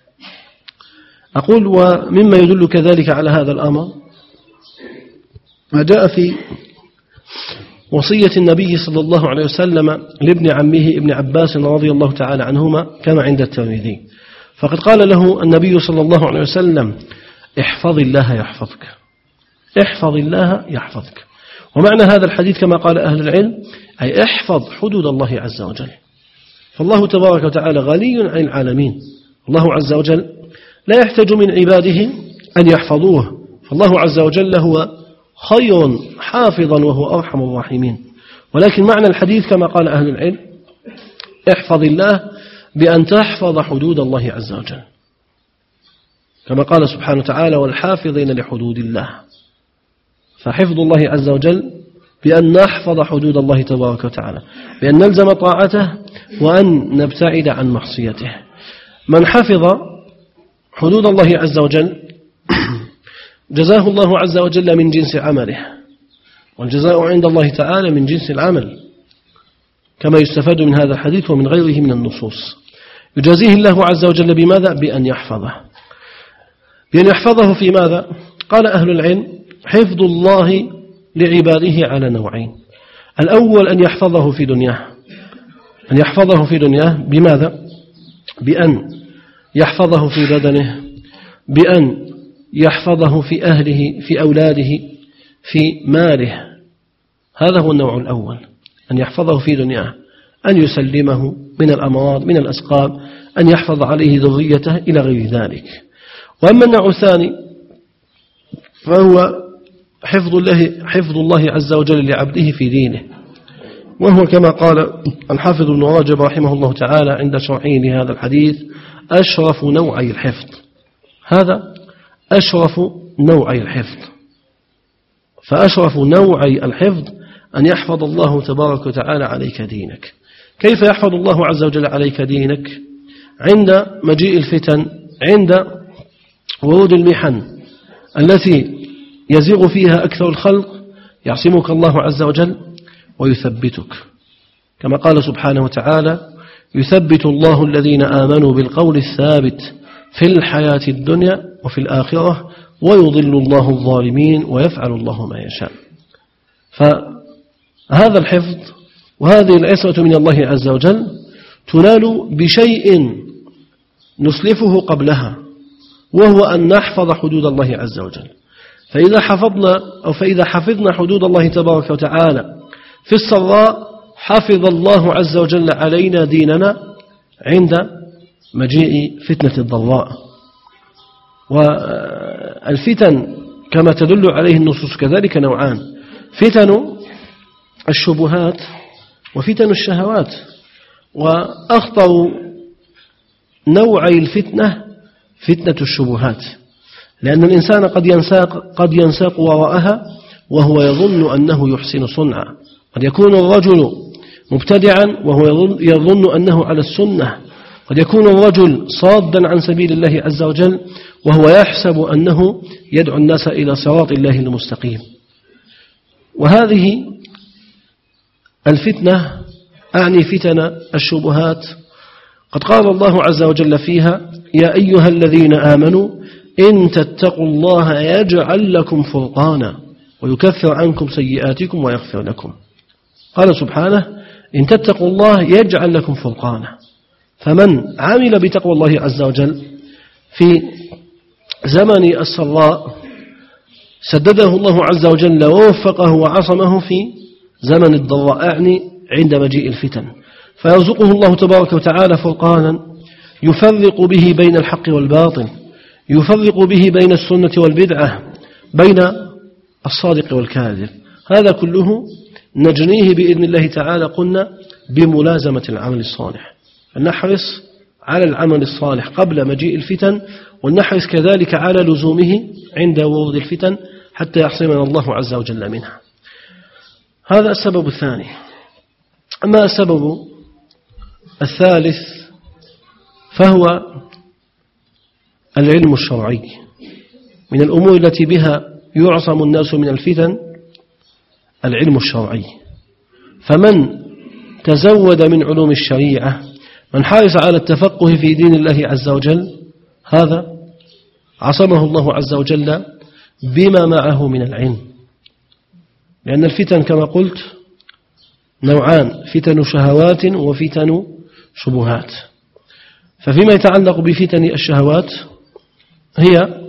أقول: ومما يدل كذلك على هذا الأمر ما جاء في وصية النبي صلى الله عليه وسلم لابن عمه ابن عباس رضي الله تعالى عنهما كما عند الترمذي. فقد قال له النبي صلى الله عليه وسلم: احفظ الله يحفظك، احفظ الله يحفظك. ومعنى هذا الحديث كما قال أهل العلم أي احفظ حدود الله عز وجل. فالله تبارك وتعالى غني عن العالمين، الله عز وجل لا يحتاج من عباده أن يحفظوه، فالله عز وجل هو خير حافظا وهو أرحم الراحمين. ولكن معنى الحديث كما قال أهل العلم احفظ الله بأن تحفظ حدود الله عز وجل، كما قال سبحانه وتعالى: والحافظين لحدود الله. فحفظ الله عز وجل بأن نحفظ حدود الله تبارك وتعالى، بأن نلزم طاعته وأن نبتعد عن معصيته. من حفظ حدود الله عز وجل جزاه الله عز وجل من جنس عمله، والجزاء عند الله تعالى من جنس العمل، كما يستفاد من هذا الحديث ومن غيره من النصوص. يجازيه الله عز وجل بماذا؟ بأن يحفظه. بأن يحفظه في ماذا؟ قال أهل العلم: حفظ الله لعباده على نوعين. الأول أن يحفظه في دنياه، أن يحفظه في دنياه بماذا؟ بأن يحفظه في بدنه، بأن يحفظه في أهله، في أولاده، في ماله. هذا هو النوع الأول، أن يحفظه في دنياه، أن يسلمه من الأمراض، من الأسقام، أن يحفظ عليه ذريته إلى غير ذلك. وأما النوع الثاني فهو حفظ الله عز وجل لعبده في دينه، وهو كما قال الحافظ ابن رجب رحمه الله تعالى عند شرحه لهذا الحديث أشرف نوعي الحفظ. هذا أشرف نوعي الحفظ، فأشرف نوعي الحفظ أن يحفظ الله تبارك وتعالى عليك دينك. كيف يحفظ الله عز وجل عليك دينك؟ عند مجيء الفتن، عند ورود المحن التي يزيغ فيها أكثر الخلق، يعصمك الله عز وجل ويثبتك، كما قال سبحانه وتعالى: يثبت الله الذين آمنوا بالقول الثابت في الحياة الدنيا وفي الآخرة ويضل الله الظالمين ويفعل الله ما يشاء. فهذا الحفظ وهذه العصمة من الله عز وجل تنال بشيء نسلفه قبلها، وهو أن نحفظ حدود الله عز وجل. فإذا حفظنا حدود الله تبارك وتعالى في السراء، حفظ الله عز وجل علينا ديننا عند مجيء فتنة الضراء. والفتن كما تدل عليه النصوص كذلك نوعان: فتن الشبهات وفتن الشهوات. وأخطر نوعي الفتنة فتنة الشبهات، لأن الإنسان قد ينساق وراءها وهو يظن أنه يحسن صنعا. قد يكون الرجل مبتدعا وهو يظن أنه على السنة، قد يكون الرجل صادا عن سبيل الله عز وجل وهو يحسب أنه يدعو الناس إلى صراط الله المستقيم. وهذه الفتنة أعني فتن الشبهات، قد قال الله عز وجل فيها: يا أيها الذين آمنوا إن تتقوا الله يجعل لكم فرقانا ويكفر عنكم سيئاتكم ويغفر لكم. قال سبحانه: إن تتقوا الله يجعل لكم فرقانا. فمن عمل بتقوى الله عز وجل في زمن السراء سدده الله عز وجل ووفقه وعصمه في زمن الضراء، أعني عند مجيء الفتن، فيرزقه الله تبارك وتعالى فرقانا يفرق به بين الحق والباطل، يفرق به بين السنة والبدعة، بين الصادق والكاذب. هذا كله نجنيه بإذن الله تعالى، قلنا بملازمة العمل الصالح، نحرص على العمل الصالح قبل مجيء الفتن، ونحرص كذلك على لزومه عند ورود الفتن حتى يعصمنا الله عز وجل منها. هذا السبب الثاني. أما السبب الثالث فهو العلم الشرعي. من الأمور التي بها يعصم الناس من الفتن العلم الشرعي. فمن تزود من علوم الشريعة، من حرص على التفقه في دين الله عز وجل، هذا عصمه الله عز وجل بما معه من العلم. لأن الفتن كما قلت نوعان: فتن شهوات وفتن شبهات. ففيما يتعلق بفتن الشهوات هي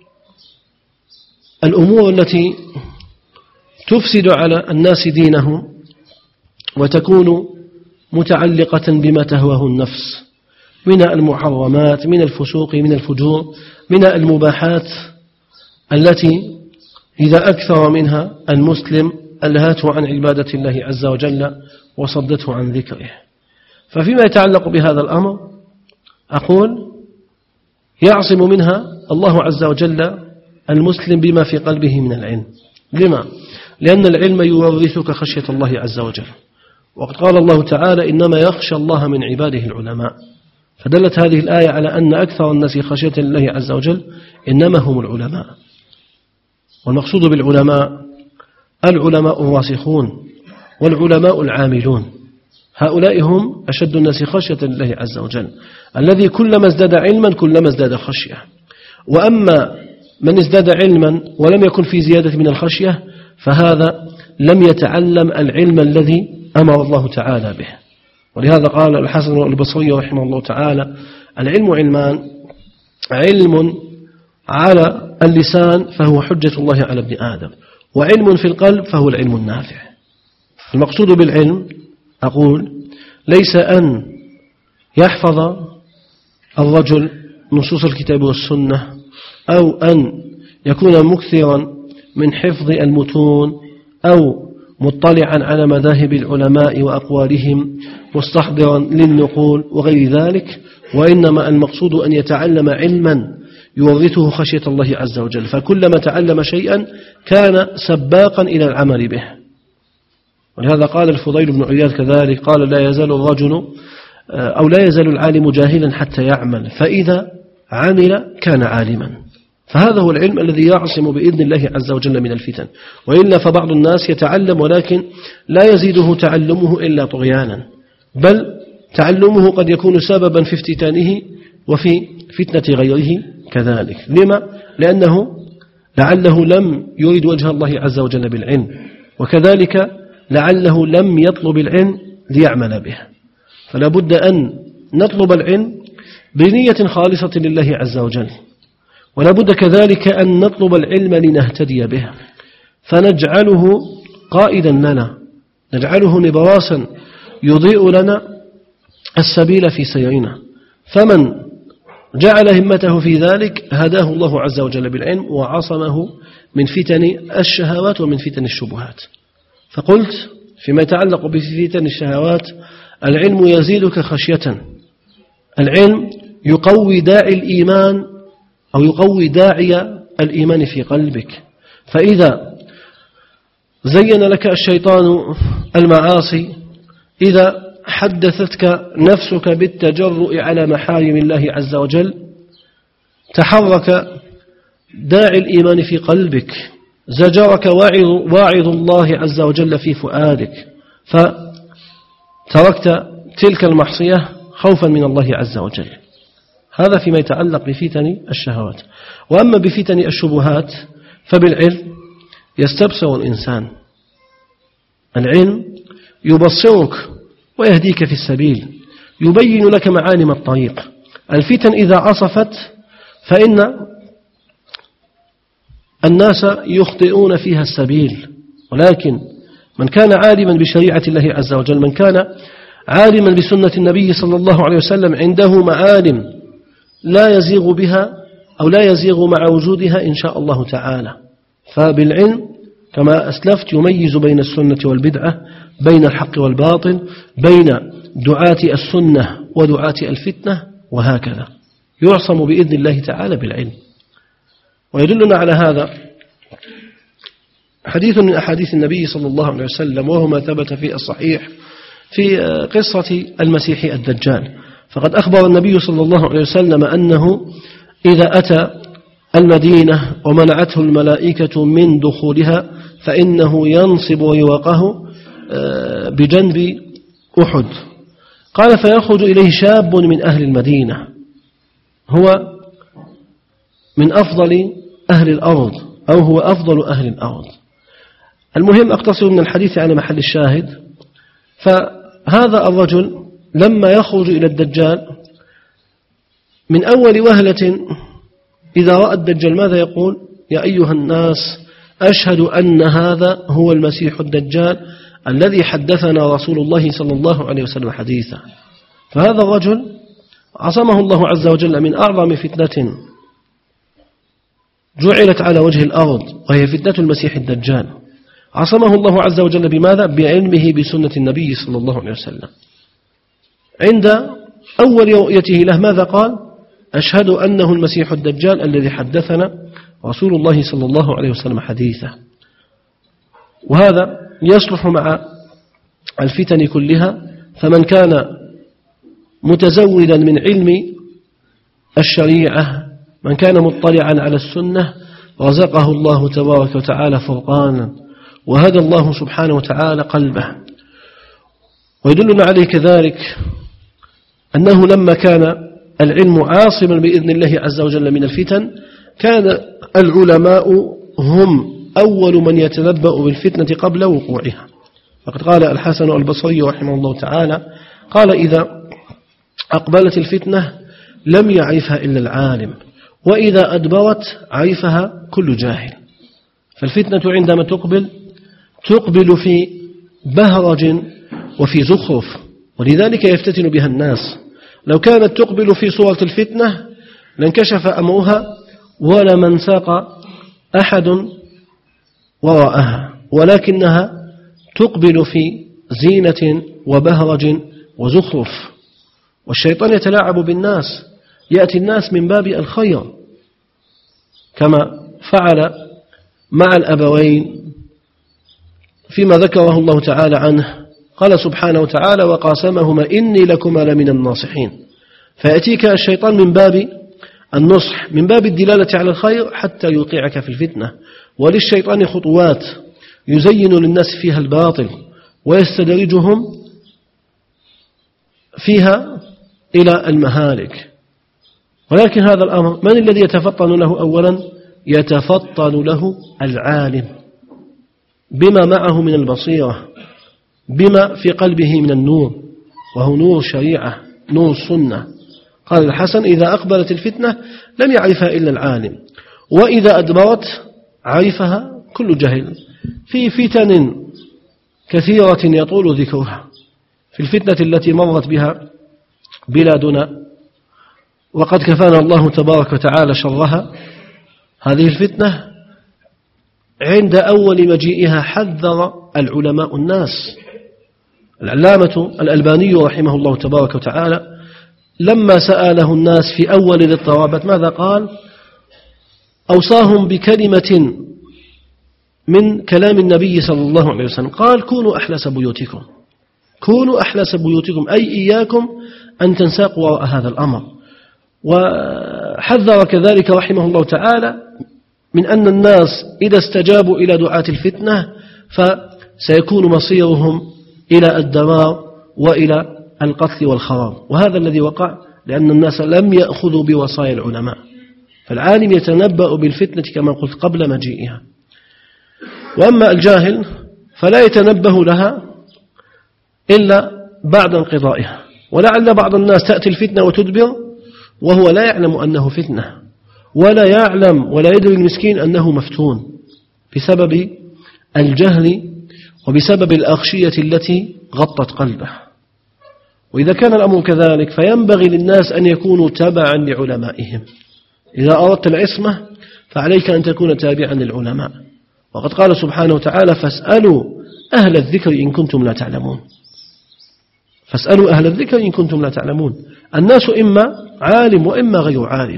الأمور التي تفسد على الناس دينهم وتكون متعلقة بما تهواه النفس من المحرمات، من الفسوق، من الفجور، من المباحات التي إذا أكثر منها المسلم ألهته عن عبادة الله عز وجل وصدته عن ذكره. ففيما يتعلق بهذا الأمر أقول يعصم منها الله عز وجل المسلم بما في قلبه من العلم. لما؟ لأن العلم يورثك خشية الله عز وجل، وقد قال الله تعالى: إنما يخشى الله من عباده العلماء. فدلت هذه الآية على أن أكثر الناس خشية الله عز وجل إنما هم العلماء. والمقصود بالعلماء العلماء الراسخون والعلماء العاملون، هؤلاء هم أشد الناس خشية لله عز وجل، الذي كلما ازداد علما كلما ازداد خشية. وأما من ازداد علما ولم يكن في زيادة من الخشية فهذا لم يتعلم العلم الذي أمر الله تعالى به. ولهذا قال الحسن البصري رحمه الله تعالى: العلم علمان: علم على اللسان فهو حجة الله على ابن آدم، وعلم في القلب فهو العلم النافع. المقصود بالعلم أقول ليس أن يحفظ الرجل نصوص الكتاب والسنة، أو أن يكون مكثرا من حفظ المتون أو مطلعا على مذاهب العلماء وأقوالهم مستحضرا للنقول وغير ذلك، وإنما المقصود أن يتعلم علما يورثه خشية الله عز وجل، فكلما تعلم شيئا كان سباقا إلى العمل به. ولهذا قال الفضيل بن عياض كذلك، قال لا يزال الرجل أو لا يزال العالم جاهلا حتى يعمل، فإذا عمل كان عالما. فهذا هو العلم الذي يعصم بإذن الله عز وجل من الفتن. وإلا فبعض الناس يتعلم ولكن لا يزيده تعلمه إلا طغيانا، بل تعلمه قد يكون سببا في افتتانه وفي فتنة غيره كذلك. لما؟ لأنه لعله لم يريد وجه الله عز وجل بالعلم، وكذلك لعله لم يطلب العلم ليعمل به. فلا بد أن نطلب العلم بنية خالصة لله عز وجل، ولا بد كذلك أن نطلب العلم لنهتدي به، فنجعله قائدا لنا، نجعله نبراسا يضيء لنا السبيل في سيرنا. فمن جعل همته في ذلك هداه الله عز وجل بالعلم وعصمه من فتن الشهوات ومن فتن الشبهات. فقلت فيما يتعلق بفتن الشهوات: العلم يزيدك خشية، العلم يقوي داعي الإيمان أو يقوي داعي الإيمان في قلبك. فإذا زين لك الشيطان المعاصي، إذا حدثتك نفسك بالتجرؤ على محارم الله عز وجل، تحرك داعي الإيمان في قلبك، زجرك واعظ الله عز وجل في فؤادك، فتركت تلك المعصية خوفا من الله عز وجل. هذا فيما يتعلق بفتن الشهوات. وأما بفتن الشبهات فبالعلم يستبصر الإنسان. العلم يبصرك ويهديك في السبيل، يبين لك معالم الطريق. الفتن إذا عصفت فإن الناس يخطئون فيها السبيل، ولكن من كان عالما بشريعة الله عز وجل، من كان عالما بسنة النبي صلى الله عليه وسلم، عنده معالم لا يزيغ بها أو لا يزيغ مع وجودها إن شاء الله تعالى. فبالعلم كما أسلفت يميز بين السنة والبدعة، بين الحق والباطل، بين دعاة السنة ودعاة الفتنة، وهكذا يعصم بإذن الله تعالى بالعلم. ويدلنا على هذا حديث من أحاديث النبي صلى الله عليه وسلم، وهو ما ثبت في الصحيح في قصة المسيح الدجال. فقد أخبر النبي صلى الله عليه وسلم أنه إذا أتى المدينة ومنعته الملائكة من دخولها فإنه ينصب رواقه بجنب أحد. قال: فيخرج إليه شاب من أهل المدينة، هو من أفضل أهل الأرض أو هو أفضل أهل الأرض. المهم أقتصر من الحديث على محل الشاهد. فهذا الرجل لما يخرج إلى الدجال من أول وهلة إذا رأى الدجال ماذا يقول؟ يا أيها الناس أشهد أن هذا هو المسيح الدجال الذي حدثنا رسول الله صلى الله عليه وسلم حديثا. فهذا الرجل عصمه الله عز وجل من أعظم فتنة جعلت على وجه الأرض، وهي فتنة المسيح الدجال. عصمه الله عز وجل بماذا؟ بعلمه بسنة النبي صلى الله عليه وسلم. عند أول رؤيته له ماذا قال؟ أشهد أنه المسيح الدجال الذي حدثنا رسول الله صلى الله عليه وسلم حديثه. وهذا يصلح مع الفتن كلها. فمن كان متزودا من علم الشريعة، من كان مطلعا على السنة، رزقه الله تبارك وتعالى فرقانا، وهدى الله سبحانه وتعالى قلبه. ويدلنا عليه كذلك أنه لما كان العلم عاصما بإذن الله عز وجل من الفتن، كان العلماء هم أول من يتنبأ بالفتنة قبل وقوعها. فقد قال الحسن البصري رحمه الله تعالى، قال: إذا أقبلت الفتنة لم يعرفها إلا العالم، وإذا أدبرت عرفها كل جاهل. فالفتنة عندما تقبل في بهرج وفي زخرف، ولذلك يفتتن بها الناس. لو كانت تقبل في صورة الفتنة لانكشف أمرها ولمن ساق أحد وراءها، ولكنها تقبل في زينة وبهرج وزخرف. والشيطان يتلاعب بالناس، يأتي الناس من باب الخير كما فعل مع الأبوين فيما ذكره الله تعالى عنه. قال سبحانه وتعالى: وقاسمهما إني لكما لمن الناصحين. فيأتيك الشيطان من باب النصح، من باب الدلالة على الخير حتى يوقعك في الفتنة. وللشيطان خطوات يزين للناس فيها الباطل ويستدرجهم فيها إلى المهالك. ولكن هذا الأمر من الذي يتفطن له؟ أولا يتفطن له العالم بما معه من البصيرة، بما في قلبه من النور، وهو نور الشريعة، نور السنة. قال الحسن: إذا أقبلت الفتنة لم يعرفها إلا العالم، وإذا أدبرت عرفها كل جاهل. في فتن كثيرة يطول ذكرها، في الفتنة التي مرت بها بلادنا وقد كفانا الله تبارك وتعالى شرها. هذه الفتنة عند أول مجيئها حذر العلماء الناس. العلامة الألباني رحمه الله تبارك وتعالى لما سأله الناس في أول الاضطرابات ماذا قال؟ أوصاهم بكلمة من كلام النبي صلى الله عليه وسلم، قال: كونوا أحلس بيوتكم، كونوا أحلس بيوتكم، أي إياكم أن تنساقوا وراء هذا الأمر. وحذر كذلك رحمه الله تعالى من أن الناس إذا استجابوا إلى دعاة الفتنة فسيكون مصيرهم إلى الدمار وإلى القتل والخراب. وهذا الذي وقع لأن الناس لم يأخذوا بوصايا العلماء. فالعالم يتنبأ بالفتنة كما قلت قبل مجيئها، وأما الجاهل فلا يتنبه لها إلا بعد انقضائها. ولعل بعض الناس تأتي الفتنة وتدبر وهو لا يعلم أنه فتنة، ولا يعلم ولا يدري المسكين أنه مفتون بسبب الجهل وبسبب الأغشية التي غطت قلبه. وإذا كان الأمر كذلك فينبغي للناس أن يكونوا تابعا لعلمائهم. إذا أردت العصمة فعليك أن تكون تابعا للعلماء. وقد قال سبحانه وتعالى: فاسألوا أهل الذكر إن كنتم لا تعلمون. فاسألوا أهل الذكر إن كنتم لا تعلمون. الناس إما عالم وإما غير عالم،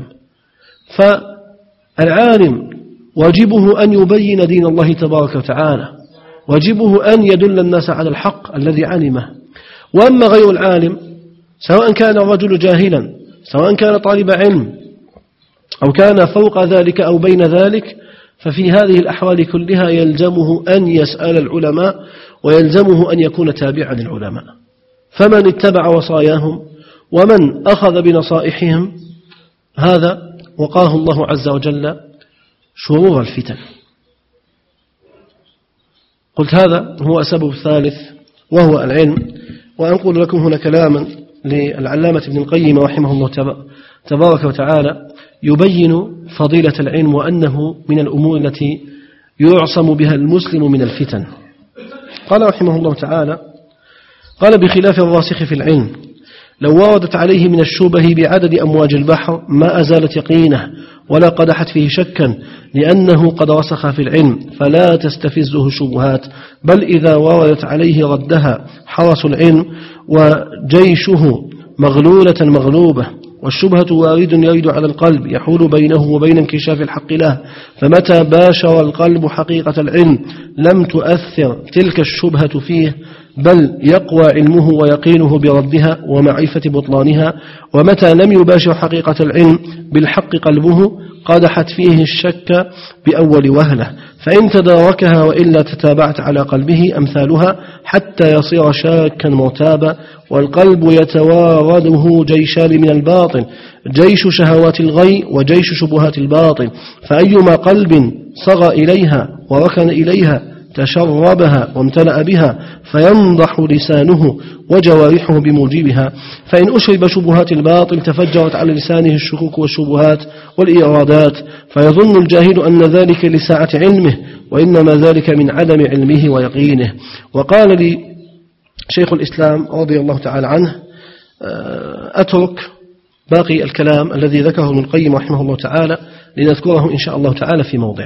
فالعالم واجبه أن يبين دين الله تبارك وتعالى، واجبه أن يدل الناس على الحق الذي علمه. وأما غير العالم سواء كان الرجل جاهلا، سواء كان طالب علم، أو كان فوق ذلك أو بين ذلك، ففي هذه الأحوال كلها يلزمه أن يسأل العلماء، ويلزمه أن يكون تابعا للعلماء. فمن اتبع وصاياهم ومن أخذ بنصائحهم هذا وقاه الله عز وجل شرور الفتن. قلت هذا هو السبب الثالث وهو العلم. وأنقل لكم هنا كلاما للعلامة ابن القيم رحمه الله تبارك وتعالى يبين فضيلة العلم وأنه من الأمور التي يعصم بها المسلم من الفتن. قال رحمه الله تعالى: قال: بخلاف الراسخ في العلم لو وردت عليه من الشبه بعدد أمواج البحر ما أزالت يقينه ولا قدحت فيه شكا، لأنه قد رسخ في العلم فلا تستفزه الشبهات، بل إذا وردت عليه ردها حرس العلم وجيشه مغلولة مغلوبة. والشبهة وارد يرد على القلب يحول بينه وبين انكشاف الحق له، فمتى باشر القلب حقيقة العلم لم تؤثر تلك الشبهة فيه، بل يقوى علمه ويقينه بردها ومعرفة بطلانها. ومتى لم يباشر حقيقة العلم بالحق قلبه قدحت فيه الشك بأول وهلة، فإن تداركها وإلا تتابعت على قلبه أمثالها حتى يصير شاكا مرتابا. والقلب يتوارده جيشان من الباطل: جيش شهوات الغي وجيش شبهات الباطل، فأيما قلب صغى إليها وركن إليها تشربها وامتلأ بها فينضح لسانه وجوارحه بموجبها. فإن أشرب شبهات الباطل تفجرت على لسانه الشكوك والشبهات والإرادات، فيظن الجاهل أن ذلك لسعة علمه، وإنما ذلك من عدم علمه ويقينه. وقال لي شيخ الإسلام رضي الله تعالى عنه: أترك باقي الكلام الذي ذكره ابن القيم رحمه الله تعالى لنذكره إن شاء الله تعالى في موضعه.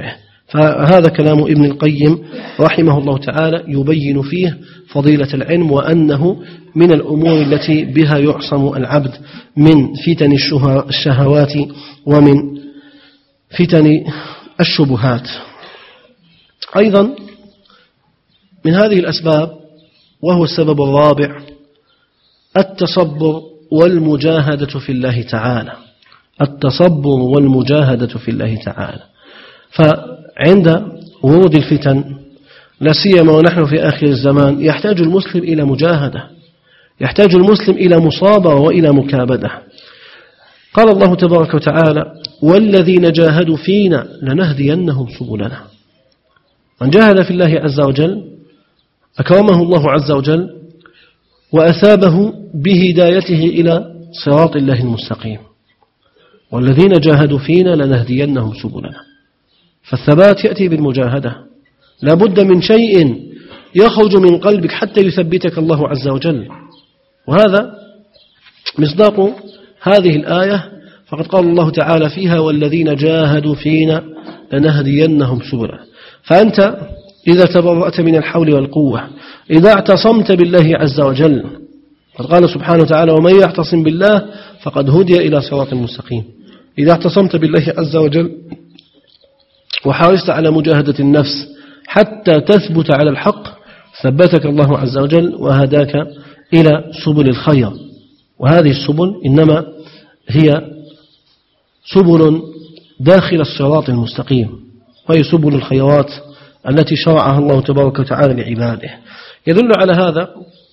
فهذا كلام ابن القيم رحمه الله تعالى يبين فيه فضيلة العلم، وأنه من الأمور التي بها يعصم العبد من فتن الشهوات ومن فتن الشبهات. أيضا من هذه الأسباب، وهو السبب الرابع، التصبر والمجاهدة في الله تعالى. التصبر والمجاهدة في الله تعالى. فعند ورود الفتن لا سيما ونحن في آخر الزمان يحتاج المسلم إلى مجاهدة، يحتاج المسلم إلى مصابرة وإلى مكابدة. قال الله تبارك وتعالى: والذين جاهدوا فينا لنهدينهم سبلنا. من جاهد في الله عز وجل أكرمه الله عز وجل وأثابه بهدايته إلى صراط الله المستقيم. والذين جاهدوا فينا لنهدينهم سبلنا. فالثبات يأتي بالمجاهدة، لا بد من شيء يخرج من قلبك حتى يثبتك الله عز وجل. وهذا مصداق هذه الآية، فقد قال الله تعالى فيها: والذين جاهدوا فينا لنهدينهم سبلنا. فأنت إذا تبرأت من الحول والقوة، إذا اعتصمت بالله عز وجل، قد قال سبحانه وتعالى: ومن يعتصم بالله فقد هدي إلى صراط مستقيم. إذا اعتصمت بالله عز وجل وحرصت على مجاهدة النفس حتى تثبت على الحق، ثبتك الله عز وجل وهداك إلى سبل الخير. وهذه السبل إنما هي سبل داخل الصراط المستقيم، وهي سبل الخيرات التي شرعها الله تبارك وتعالى لعباده. يدل على هذا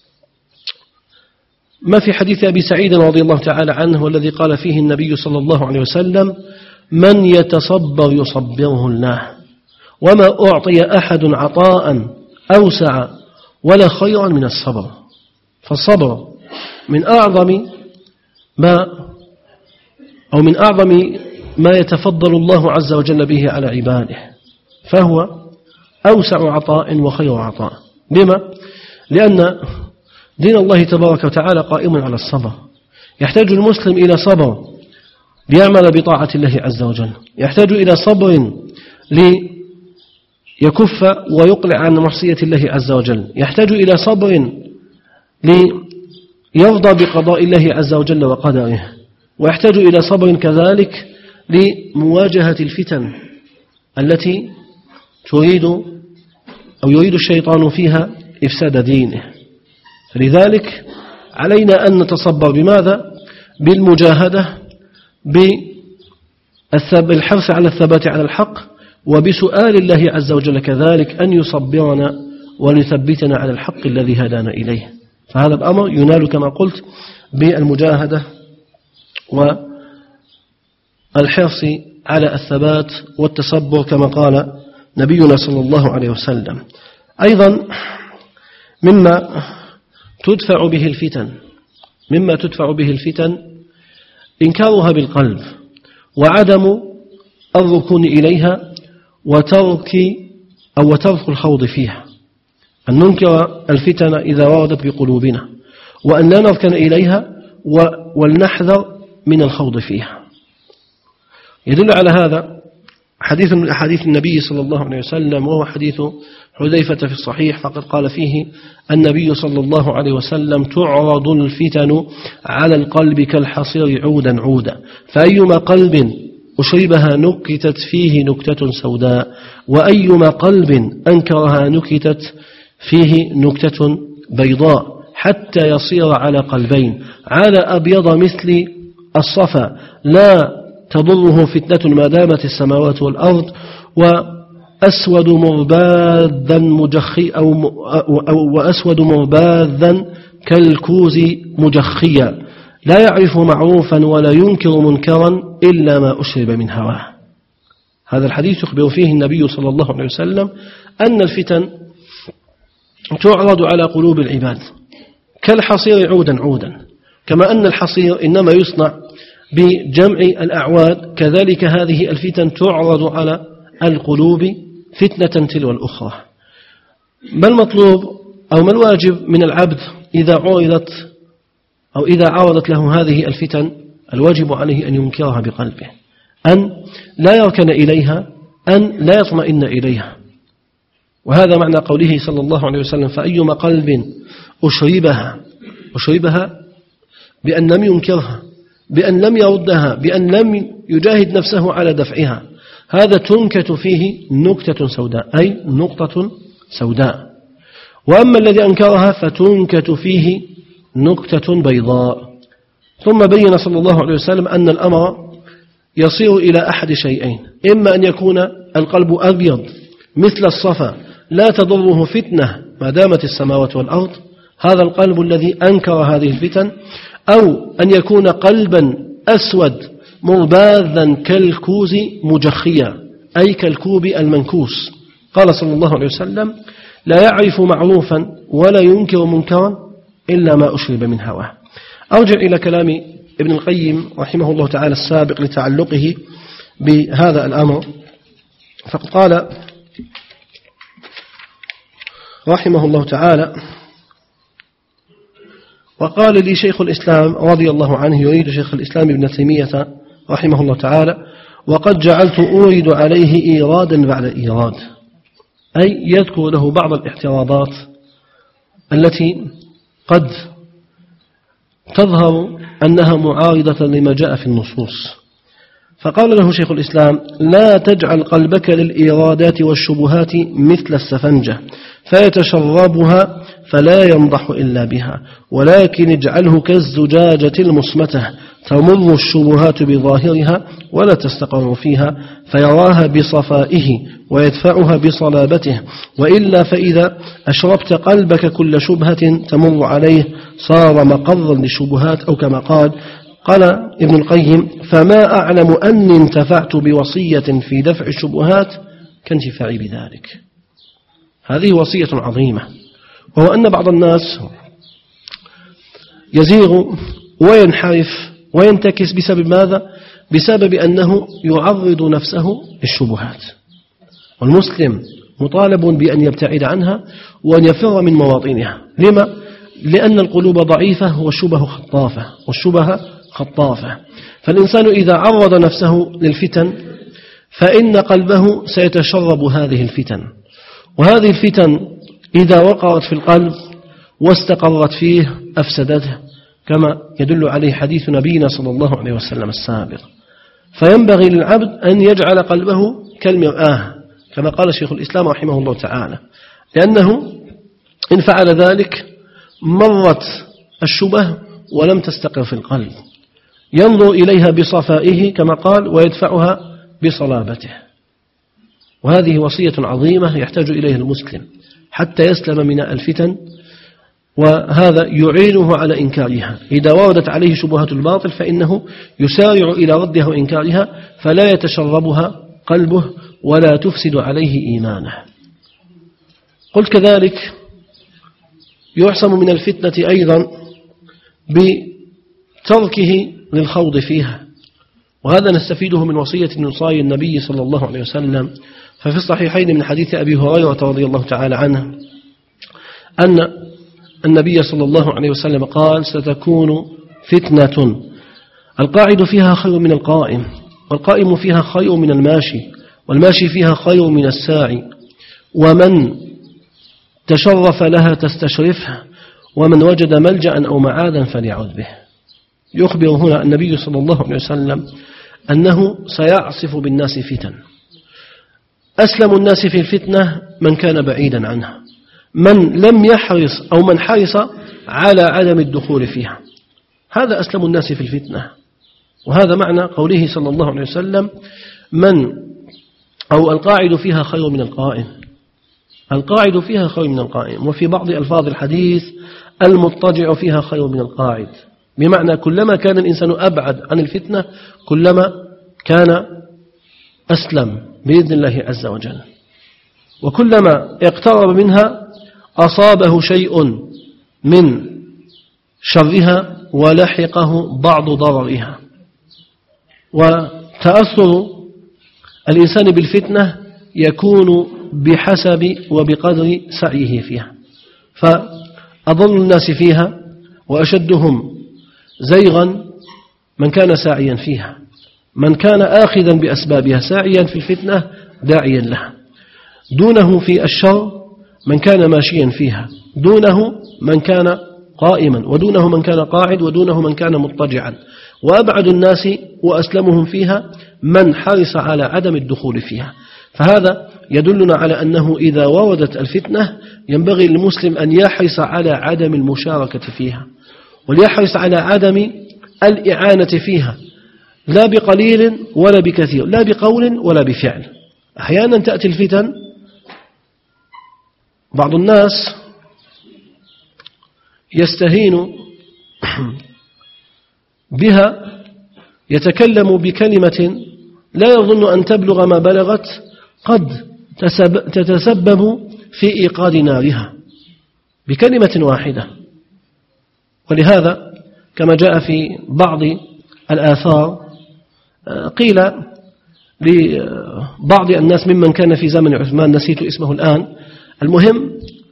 ما في حديث أبي سعيد رضي الله تعالى عنه، والذي قال فيه النبي صلى الله عليه وسلم: من يتصبر يصبره الله، وما أعطي أحد عطاء أوسع ولا خيرا من الصبر. فالصبر من أعظم ما يتفضل الله عز وجل به على عباده، فهو أوسع عطاء وخير عطاء. بما؟ لأن دين الله تبارك وتعالى قائم على الصبر. يحتاج المسلم إلى صبر ليعمل بطاعة الله عز وجل، يحتاج إلى صبر ليكف ويقلع عن معصية الله عز وجل، يحتاج إلى صبر ليرضى بقضاء الله عز وجل وقدره، ويحتاج إلى صبر كذلك لمواجهة الفتن التي يريد الشيطان فيها إفساد دينه. فلذلك علينا أن نتصبر بماذا؟ بالمجاهدة، بالحرص على الثبات على الحق، وبسؤال الله عز وجل كذلك أن يصبرنا ويثبتنا على الحق الذي هدانا إليه. فهذا الأمر ينال كما قلت بالمجاهدة والحرص على الثبات والتصبر كما قال نبينا صلى الله عليه وسلم. أيضا مما تدفع به الفتن إنكارها بالقلب، وعدم الركون إليها، وترك الخوض فيها. أن ننكر الفتن إذا وردت بقلوبنا، وأن لا نركن إليها، ولنحذر من الخوض فيها. يدل على هذا حديث من أحاديث النبي صلى الله عليه وسلم، وهو حديث حذيفة في الصحيح، فقد قال فيه النبي صلى الله عليه وسلم: تعرض الفتن على القلب كالحصير عودا عودا، فأيما قلب أشربها نكتت فيه نكتة سوداء، وأيما قلب أنكرها نكتت فيه نكتة بيضاء، حتى يصير على قلبين، على أبيض مثل الصفا، لا تضره فتنة ما دامت السماوات والأرض، وأسود مربادا وأسود مربادا كالكوز مجخيا، لا يعرف معروفا ولا ينكر منكرا إلا ما أشرب من هواه. هذا الحديث يخبر فيه النبي صلى الله عليه وسلم أن الفتن تعرض على قلوب العباد كالحصير عودا عودا، كما أن الحصير إنما يصنع بجمع الأعواد، كذلك هذه الفتن تعرض على القلوب فتنة تلو الأخرى. ما المطلوب أو ما الواجب من العبد إذا عرضت له هذه الفتن؟ الواجب عليه أن ينكرها بقلبه، أن لا يركن إليها، أن لا يطمئن إليها. وهذا معنى قوله صلى الله عليه وسلم: فأيما قلب أشربها بأن لم ينكرها، بأن لم يردها، بأن لم يجاهد نفسه على دفعها، هذا تنكت فيه نكتة سوداء، أي نقطة سوداء. وأما الذي أنكرها فتنكت فيه نكتة بيضاء. ثم بين صلى الله عليه وسلم أن الأمر يصير إلى أحد شيئين: إما أن يكون القلب أبيض مثل الصفا لا تضره فتنة ما دامت السماوات والأرض، هذا القلب الذي أنكر هذه الفتن، أو أن يكون قلبا أسود مرباذا كالكوز مجخيا، أي كالكوب المنكوس. قال صلى الله عليه وسلم: لا يعرف معروفا ولا ينكر منكرا إلا ما أشرب من هواه. أرجع إلى كلام ابن القيم رحمه الله تعالى السابق لتعلقه بهذا الأمر، فقد قال رحمه الله تعالى: وقال لي شيخ الإسلام رضي الله عنه، يريد شيخ الإسلام ابن تيمية رحمه الله تعالى: وقد جعلت أورد عليه إيرادا بعد إيراد، أي يذكر له بعض الاعتراضات التي قد تظهر أنها معارضة لما جاء في النصوص. فقال له شيخ الإسلام: لا تجعل قلبك للإيرادات والشبهات مثل السفنجة فيتشربها فلا ينضح إلا بها، ولكن اجعله كالزجاجة المصمتة تمر الشبهات بظاهرها ولا تستقر فيها، فيراها بصفائه ويدفعها بصلابته، وإلا فإذا أشربت قلبك كل شبهة تمر عليه صار مقرا للشبهات، أو كما قال ابن القيم: فما أعلم أني انتفعت بوصية في دفع الشبهات كانتفاعي بذلك. هذه وصية عظيمة، وهو أن بعض الناس يزيغ وينحرف وينتكس بسبب ماذا؟ بسبب أنه يعرض نفسه للشبهات، والمسلم مطالب بأن يبتعد عنها وأن يفر من مواطنها. لما؟ لأن القلوب ضعيفة والشبه خطافة، فالإنسان إذا عرض نفسه للفتن فإن قلبه سيتشرب هذه الفتن، وهذه الفتن إذا وقعت في القلب واستقرت فيه أفسدته، كما يدل عليه حديث نبينا صلى الله عليه وسلم السابق. فينبغي للعبد أن يجعل قلبه كالمرآة، كما قال شيخ الإسلام رحمه الله تعالى، لأنه إن فعل ذلك مرت الشبه ولم تستقر في القلب، ينظر إليها بصفائه كما قال ويدفعها بصلابته. وهذه وصية عظيمة يحتاج إليها المسلم حتى يسلم من الفتن، وهذا يعينه على إنكارها. إذا وردت عليه شبهات الباطل فإنه يسارع إلى ردها وإنكارها، فلا يتشربها قلبه ولا تفسد عليه إيمانه. قلت كذلك يعصم من الفتنة أيضا بتركه للخوض فيها، وهذا نستفيده من وصية نصاي النبي صلى الله عليه وسلم. ففي الصحيحين من حديث أبي هريرة رضي الله تعالى عنه أن النبي صلى الله عليه وسلم قال: ستكون فتنة القاعد فيها خير من القائم، والقائم فيها خير من الماشي، والماشي فيها خير من الساعي، ومن تشرف لها تستشرفها، ومن وجد ملجأ أو معاذا فليعوذ به. يخبر هنا النبي صلى الله عليه وسلم أنه سيعصف بالناس فتن. أسلم الناس في الفتنة من كان بعيدا عنها، من لم يحرص أو من حرص على عدم الدخول فيها، هذا أسلم الناس في الفتنة. وهذا معنى قوله صلى الله عليه وسلم: القاعد فيها خير من القائم، القاعد فيها خير من القائم. وفي بعض ألفاظ الحديث: المضطجع فيها خير من القاعد، بمعنى كلما كان الإنسان أبعد عن الفتنة كلما كان أسلم بإذن الله عز وجل، وكلما اقترب منها أصابه شيء من شرها ولحقه بعض ضررها. وتأثر الإنسان بالفتنة يكون بحسب وبقدر سعيه فيها، فأضل الناس فيها وأشدهم زيغا من كان ساعيا فيها، من كان آخذا بأسبابها ساعيا في الفتنة داعيا له. دونه في الشر من كان ماشيا فيها، دونه من كان قائما، ودونه من كان قاعد، ودونه من كان مضطجعا. وأبعد الناس وأسلمهم فيها من حرص على عدم الدخول فيها. فهذا يدلنا على أنه إذا وردت الفتنة ينبغي للمسلم أن يحرص على عدم المشاركة فيها، وليحرص على عدم الإعانة فيها، لا بقليل ولا بكثير، لا بقول ولا بفعل. أحيانا تأتي الفتن، بعض الناس يستهين بها، يتكلم بكلمة لا يظن أن تبلغ ما بلغت، قد تتسبب في إيقاد نارها بكلمة واحدة. ولهذا كما جاء في بعض الآثار قيل لبعض الناس ممن كان في زمن عثمان، نسيت اسمه الآن، المهم،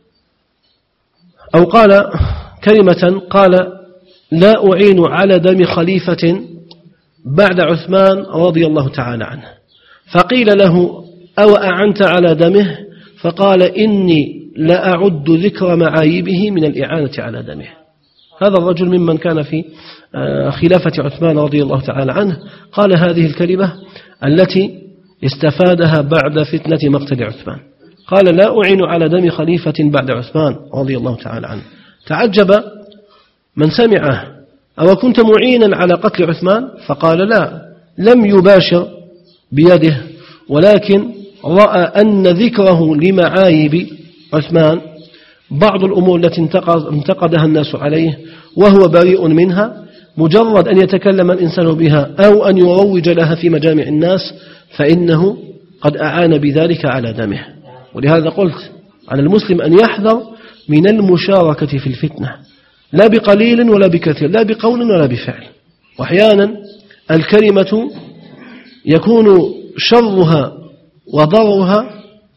أو قال كلمة، قال: لا أعين على دم خليفة بعد عثمان رضي الله تعالى عنه. فقيل له: أو أعنت على دمه؟ فقال: إني لا أعد ذكر معايبه من الإعانة على دمه. هذا الرجل ممن كان في خلافة عثمان رضي الله تعالى عنه قال هذه الكلمة التي استفادها بعد فتنة مقتل عثمان، قال: لا أعين على دم خليفة بعد عثمان رضي الله تعالى عنه. تعجب من سمعه: أو كنت معينا على قتل عثمان؟ فقال: لا، لم يباشر بيده، ولكن رأى أن ذكره لمعايب عثمان، بعض الأمور التي انتقدها الناس عليه وهو بريء منها، مجرد أن يتكلم الإنسان بها أو أن يروج لها في مجامع الناس فإنه قد أعان بذلك على دمه. ولهذا قلت على المسلم أن يحذر من المشاركة في الفتنة، لا بقليل ولا بكثير، لا بقول ولا بفعل. وأحيانا الكلمة يكون شرها وضررها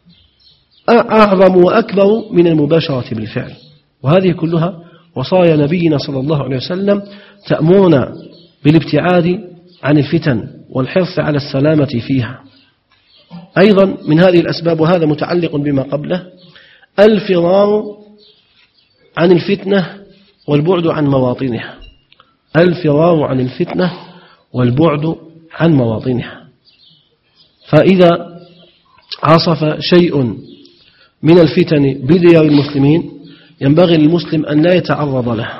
أعظم وأكبر من المباشرة بالفعل. وهذه كلها وصايا نبينا صلى الله عليه وسلم تأمرنا بالابتعاد عن الفتن والحرص على السلامة فيها. أيضا من هذه الأسباب، وهذا متعلق بما قبله، الفرار عن الفتنة والبعد عن مواطنها. الفرار عن الفتنة والبعد عن مواطنها. فإذا عصف شيء من الفتن بديار المسلمين ينبغي للمسلم أن لا يتعرض له،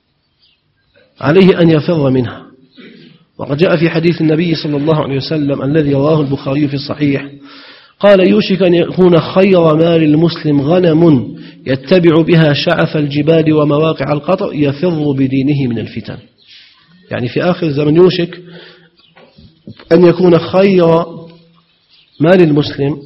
عليه أن يفر منها. وقد جاء في حديث النبي صلى الله عليه وسلم الذي رواه البخاري في الصحيح، قال: يوشك أن يكون خير مال المسلم غنم يتبع بها شعف الجبال ومواقع القطر يفر بدينه من الفتن. يعني في آخر الزمن يوشك أن يكون خير مال المسلم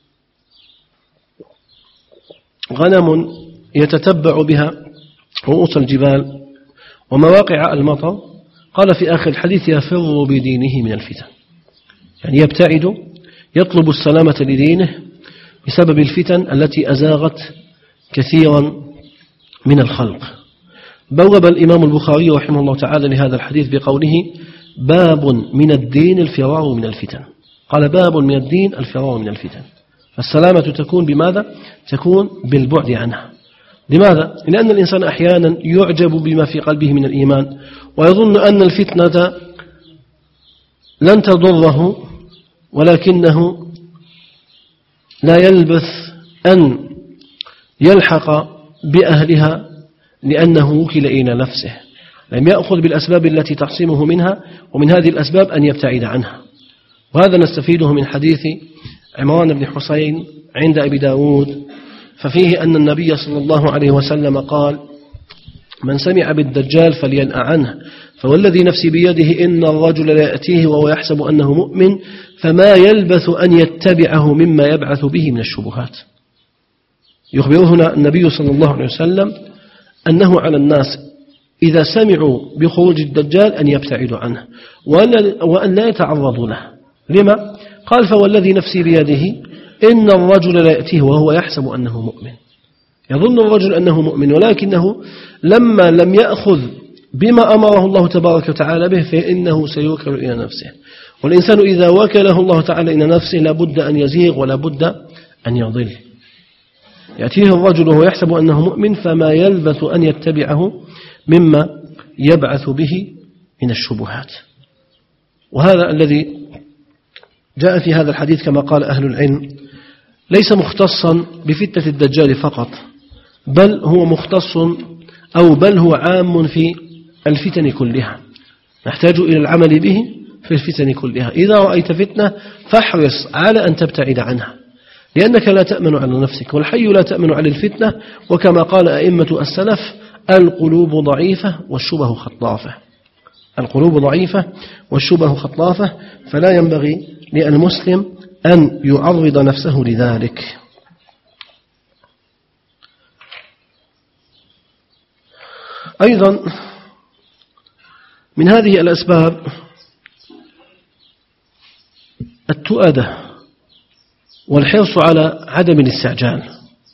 غنم يتتبع بها رؤوس الجبال ومواقع المطر، قال في آخر الحديث: يفر بدينه من الفتن. يعني يبتعد، يطلب السلامة لدينه بسبب الفتن التي أزاغت كثيرا من الخلق. بوب الإمام البخاري رحمه الله تعالى لهذا الحديث بقوله: باب من الدين الفرار من الفتن. قال: باب من الدين الفرار من الفتن. فالسلامة تكون بماذا؟ تكون بالبعد عنها. لماذا؟ لأن الإنسان أحيانا يعجب بما في قلبه من الإيمان ويظن أن الفتنة لن تضره، ولكنه لا يلبث أن يلحق بأهلها لأنه وكل إلى نفسه، لم يأخذ بالأسباب التي تحصمه منها، ومن هذه الأسباب أن يبتعد عنها. وهذا نستفيده من حديث عمران بن حسين عند أبي داود، ففيه أن النبي صلى الله عليه وسلم قال: من سمع بالدجال فلينأ عنه، فوالذي نفسي بيده إن الرجل لا يأتيه وهو يحسب أنه مؤمن فما يلبث أن يتبعه مما يبعث به من الشبهات. يخبر هنا النبي صلى الله عليه وسلم أنه على الناس إذا سمعوا بخروج الدجال أن يبتعدوا عنه وأن لا يتعرضوا له. لما؟ قال: فوالذي نفسي بيده إن الرجل لا يأتيه وهو يحسب أنه مؤمن. يظن الرجل أنه مؤمن، ولكنه لما لم يأخذ بما أمره الله تبارك وتعالى به فإنه سيوكل إلى نفسه. والإنسان إذا وكله الله تعالى إلى نفسه لابد أن يزيغ ولابد أن يضل. يأتيه الرجل وهو يحسب أنه مؤمن فما يلبث أن يتبعه مما يبعث به من الشبهات. وهذا الذي جاء في هذا الحديث كما قال أهل العلم ليس مختصا بفتنة الدجال فقط، بل هو مختص بل هو عام في الفتن كلها، نحتاج إلى العمل به في الفتن كلها. إذا رأيت فتنة فاحرص على أن تبتعد عنها، لأنك لا تأمن على نفسك، والحي لا تأمن على الفتنة. وكما قال أئمة السلف القلوب ضعيفة والشبه خطافة، القلوب ضعيفة والشبه خطافة، فلا ينبغي للمسلم أن يعرض نفسه لذلك. أيضا من هذه الأسباب التؤدة والحرص على عدم الاستعجال.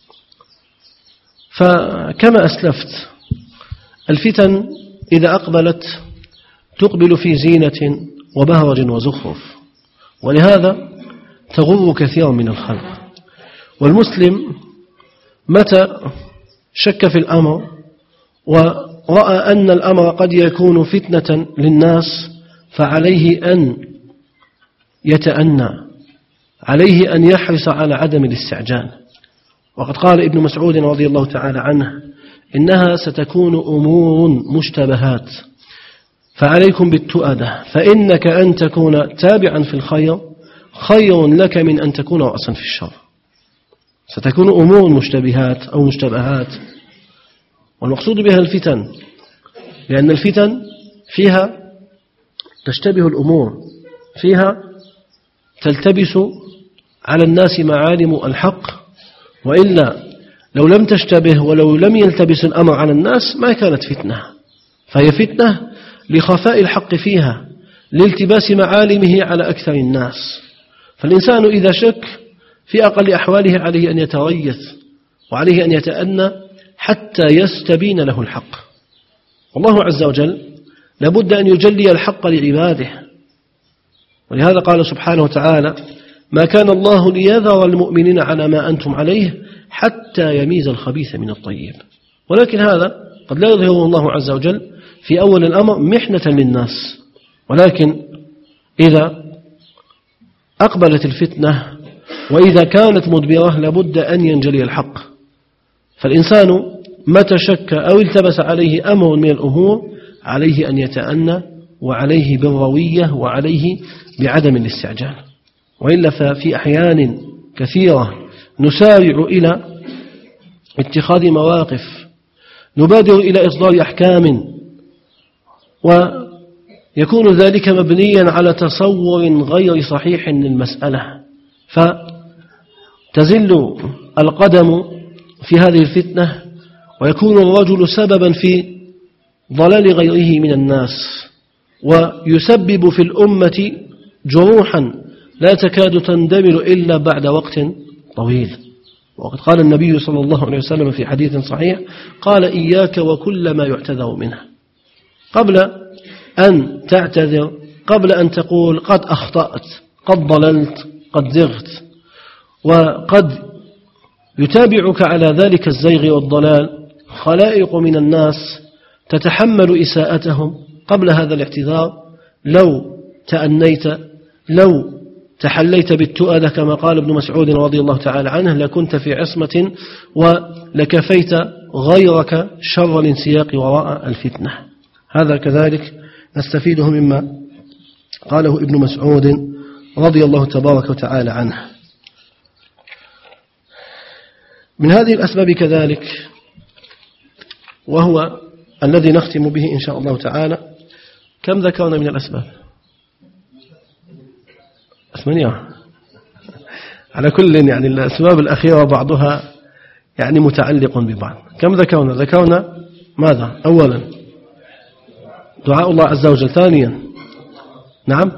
فكما أسلفت الفتن إذا أقبلت تقبل في زينة وبهرج وزخرف، ولهذا تغر كثير من الخلق. والمسلم متى شك في الأمر ورأى أن الأمر قد يكون فتنة للناس فعليه أن يتأنى، عليه أن يحرص على عدم الاستعجال. وقد قال ابن مسعود رضي الله تعالى عنه إنها ستكون أمور مشتبهات فعليكم بالتؤدة، فإنك أن تكون تابعا في الخير خير لك من أن تكون رأسا في الشر. ستكون أمور مشتبهات أو مشتبهات، والمقصود بها الفتن، لأن الفتن فيها تشتبه الأمور، فيها تلتبس على الناس معالم الحق، وإلا لو لم تشتبه ولو لم يلتبس الأمر على الناس ما كانت فتنة. فهي فتنة لخفاء الحق فيها، لالتباس معالمه على أكثر الناس. فالإنسان إذا شك في أقل أحواله عليه أن يتريث وعليه أن يتأنى حتى يستبين له الحق. والله عز وجل لابد أن يجلي الحق لعباده، ولهذا قال سبحانه وتعالى ما كان الله ليذر المؤمنين على ما أنتم عليه حتى يميز الخبيث من الطيب. ولكن هذا قد لا يظهره الله عز وجل في أول الأمر محنة للناس، ولكن إذا أقبلت الفتنة وإذا كانت مدبرة لابد أن ينجلي الحق. فالإنسان متى شك أو التبس عليه أمر من الأمور عليه أن يتأنى، وعليه بالروية، وعليه بعدم الاستعجال. وإلا ففي أحيان كثيرة نسارع إلى اتخاذ مواقف، نبادر إلى إصدار أحكام، ويكون ذلك مبنيا على تصور غير صحيح للمسألة، فتزل القدم في هذه الفتنة، ويكون الرجل سببا في ضلال غيره من الناس، ويسبب في الأمة جروحا لا تكاد تندمل إلا بعد وقت طويل. وقد قال النبي صلى الله عليه وسلم في حديث صحيح قال إياك وكل ما يعتذر منه، قبل أن تعتذر، قبل أن تقول قد أخطأت، قد ضللت، قد زغت، وقد يتابعك على ذلك الزيغ والضلال خلائق من الناس تتحمل إساءتهم. قبل هذا الاعتذار لو تأنيت، لو تحليت بالتؤدة كما قال ابن مسعود رضي الله تعالى عنه لكنت في عصمة ولكفيت غيرك شر الانسياق وراء الفتنة. هذا كذلك نستفيده مما قاله ابن مسعود رضي الله تبارك وتعالى عنه. من هذه الأسباب كذلك، وهو الذي نختم به إن شاء الله تعالى، كم ذكرنا من الأسباب؟ 8. على كل يعني الأسباب الأخيرة بعضها يعني متعلق ببعض. كم ذكرنا؟ ذكرنا ماذا؟ أولا دعاء الله عز وجل. ثانيا نعم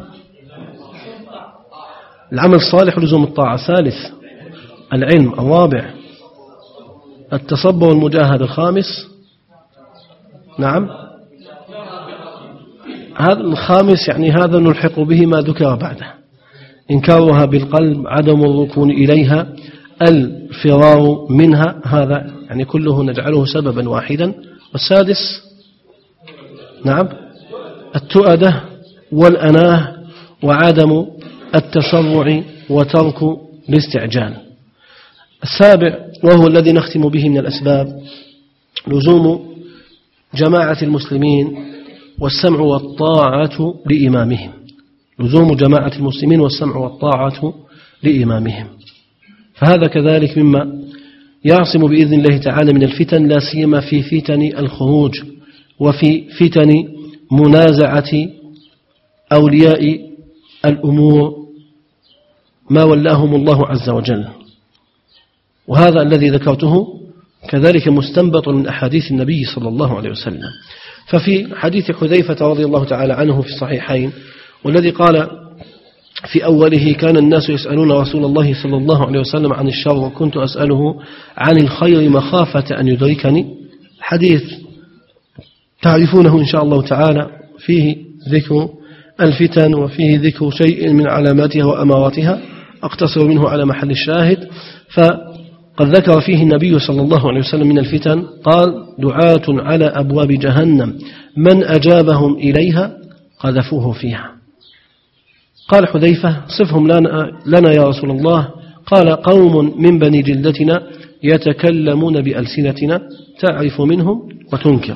العمل الصالح ولزوم الطاعة. ثالث العلم. الرابع التصبر والمجاهدة. الخامس نعم هذا الخامس يعني هذا نلحق به ما ذكر بعده: إنكارها بالقلب، عدم الركون إليها، الفرار منها، هذا يعني كله نجعله سببا واحدا. والسادس نعم التؤدة والأناه وعدم التسرع وترك الاستعجال. السابع وهو الذي نختم به من الأسباب: لزوم جماعة المسلمين والسمع والطاعة لإمامهم. لزوم جماعة المسلمين والسمع والطاعة لإمامهم، فهذا كذلك مما يعصم بإذن الله تعالى من الفتن، لا سيما في فتن الخروج وفي فتن منازعة أولياء الأمور ما ولاهم الله عز وجل. وهذا الذي ذكرته كذلك مستنبط من أحاديث النبي صلى الله عليه وسلم. ففي حديث حذيفة رضي الله تعالى عنه في الصحيحين، والذي قال في أوله: كان الناس يسألون رسول الله صلى الله عليه وسلم عن الشر وكنت أسأله عن الخير مخافة أن يدركني. حديث تعرفونه إن شاء الله تعالى، فيه ذكر الفتن وفيه ذكر شيء من علاماتها وأماراتها، أقتصر منه على محل الشاهد. فقد ذكر فيه النبي صلى الله عليه وسلم من الفتن، قال: دعاة على أبواب جهنم من أجابهم إليها قذفوه فيها. قال حذيفة: صفهم لنا يا رسول الله. قال: قوم من بني جلدتنا يتكلمون بألسنتنا تعرف منهم وتنكر.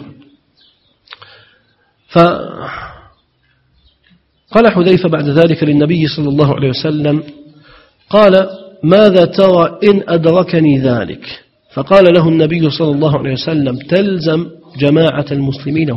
فقال حذيفة بعد ذلك للنبي صلى الله عليه وسلم، قال: ماذا ترى إن أدركني ذلك؟ فقال له النبي صلى الله عليه وسلم: تلزم جماعة المسلمين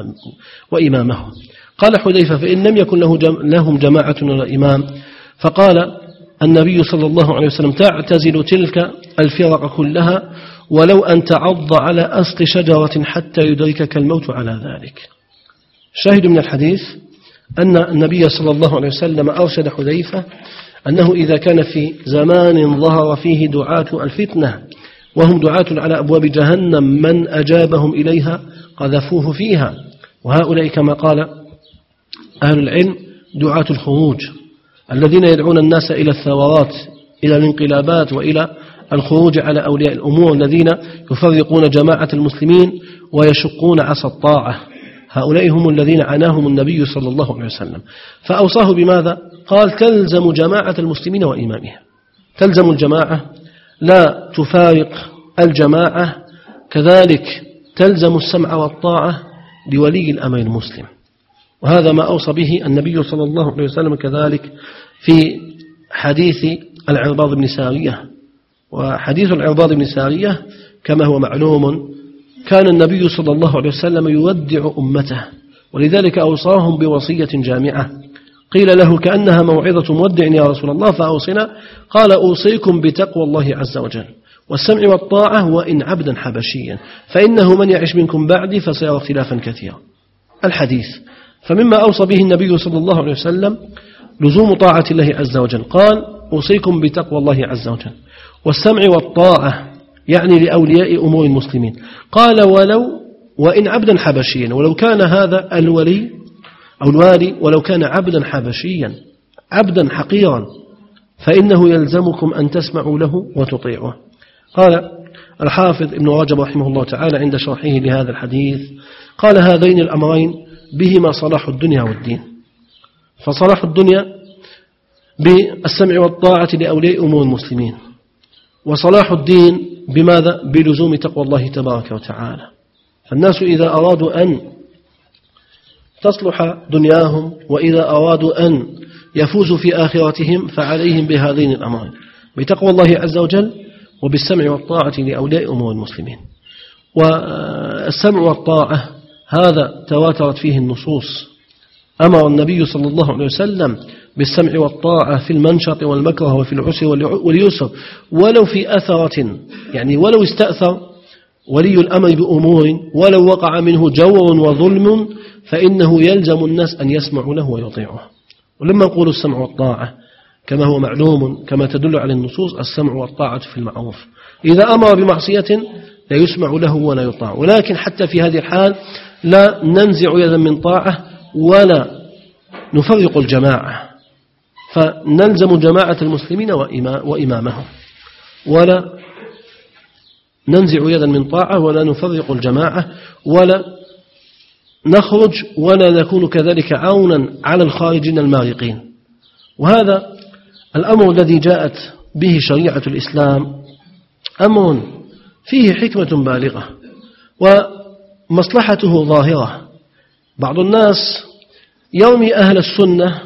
وإمامهم. قال حذيفة: فإن لم يكن لهم جماعة ولا إمام؟ فقال النبي صلى الله عليه وسلم: تعتزل تلك الفرق كلها ولو أن تعض على أصل شجرة حتى يدركك الموت على ذلك. شاهد من الحديث أن النبي صلى الله عليه وسلم أرشد حذيفة أنه إذا كان في زمان ظهر فيه دعاة الفتنة وهم دعاة على أبواب جهنم من أجابهم إليها قذفوه فيها، وهؤلاء كما قال أهل العلم دعاة الخروج الذين يدعون الناس إلى الثورات، إلى الانقلابات، وإلى الخروج على أولياء الأمور الذين يفرقون جماعة المسلمين ويشقون عصا الطاعة. هؤلاء هم الذين عناهم النبي صلى الله عليه وسلم، فأوصاه بماذا؟ قال: تلزم جماعة المسلمين وإمامها. تلزم الجماعة، لا تفارق الجماعة. كذلك تلزم السمع والطاعة لولي الأمر المسلم، وهذا ما أوصى به النبي صلى الله عليه وسلم كذلك في حديث العرباض بن سارية. وحديث العرباض بن سارية كما هو معلوم كان النبي صلى الله عليه وسلم يودع أمته، ولذلك أوصاهم بوصية جامعة. قيل له: كأنها موعظة مودع يا رسول الله فأوصنا. قال: أوصيكم بتقوى الله عز وجل والسمع والطاعة وإن عبدا حبشيا، فإنه من يعش منكم بعدي فسيرى اختلافا كثيرا. الحديث. فمما أوصى به النبي صلى الله عليه وسلم لزوم طاعة الله عز وجل، قال: أوصيكم بتقوى الله عز وجل والسمع والطاعة، يعني لأولياء أمور المسلمين. قال: وإن عبدا حبشيا، ولو كان هذا الولي أو الوالي ولو كان عبدا حبشيا، عبدا حقيرا، فإنه يلزمكم أن تسمعوا له وتطيعوه. قال الحافظ ابن رجب رحمه الله تعالى عند شرحه لهذا الحديث، قال: هذين الأمرين بهما صلاح الدنيا والدين. فصلاح الدنيا بالسمع والطاعة لأولياء أمور المسلمين، وصلاح الدين بماذا؟ بلزوم تقوى الله تبارك وتعالى. فالناس إذا أرادوا أن تصلح دنياهم وإذا أرادوا أن يفوزوا في آخرتهم فعليهم بهذين الأمرين، بتقوى الله عز وجل وبالسمع والطاعة لأولياء أمور المسلمين. والسمع والطاعة هذا تواترت فيه النصوص. أمر النبي صلى الله عليه وسلم بالسمع والطاعة في المنشط والمكره وفي العسر واليسر، ولو في أثرة، يعني ولو استأثر ولي الأمر بأمور ولو وقع منه جور وظلم فإنه يلزم الناس أن يسمعوا له ويطيعوه. ولما نقول السمع والطاعة كما هو معلوم كما تدل على النصوص، السمع والطاعة في المعروف. إذا أمر بمعصية لا يسمع له ولا يطاع، ولكن حتى في هذه الحال لا ننزع يدا من طاعة ولا نفرق الجماعة، فنلزم جماعة المسلمين وإمامهم، ولا ننزع يدا من طاعة، ولا نفرق الجماعة، ولا نخرج، ولا نكون كذلك عونا على الخارجين المارقين. وهذا الأمر الذي جاءت به شريعة الإسلام أمر فيه حكمة بالغة ومصلحته ظاهرة. بعض الناس يرمي أهل السنة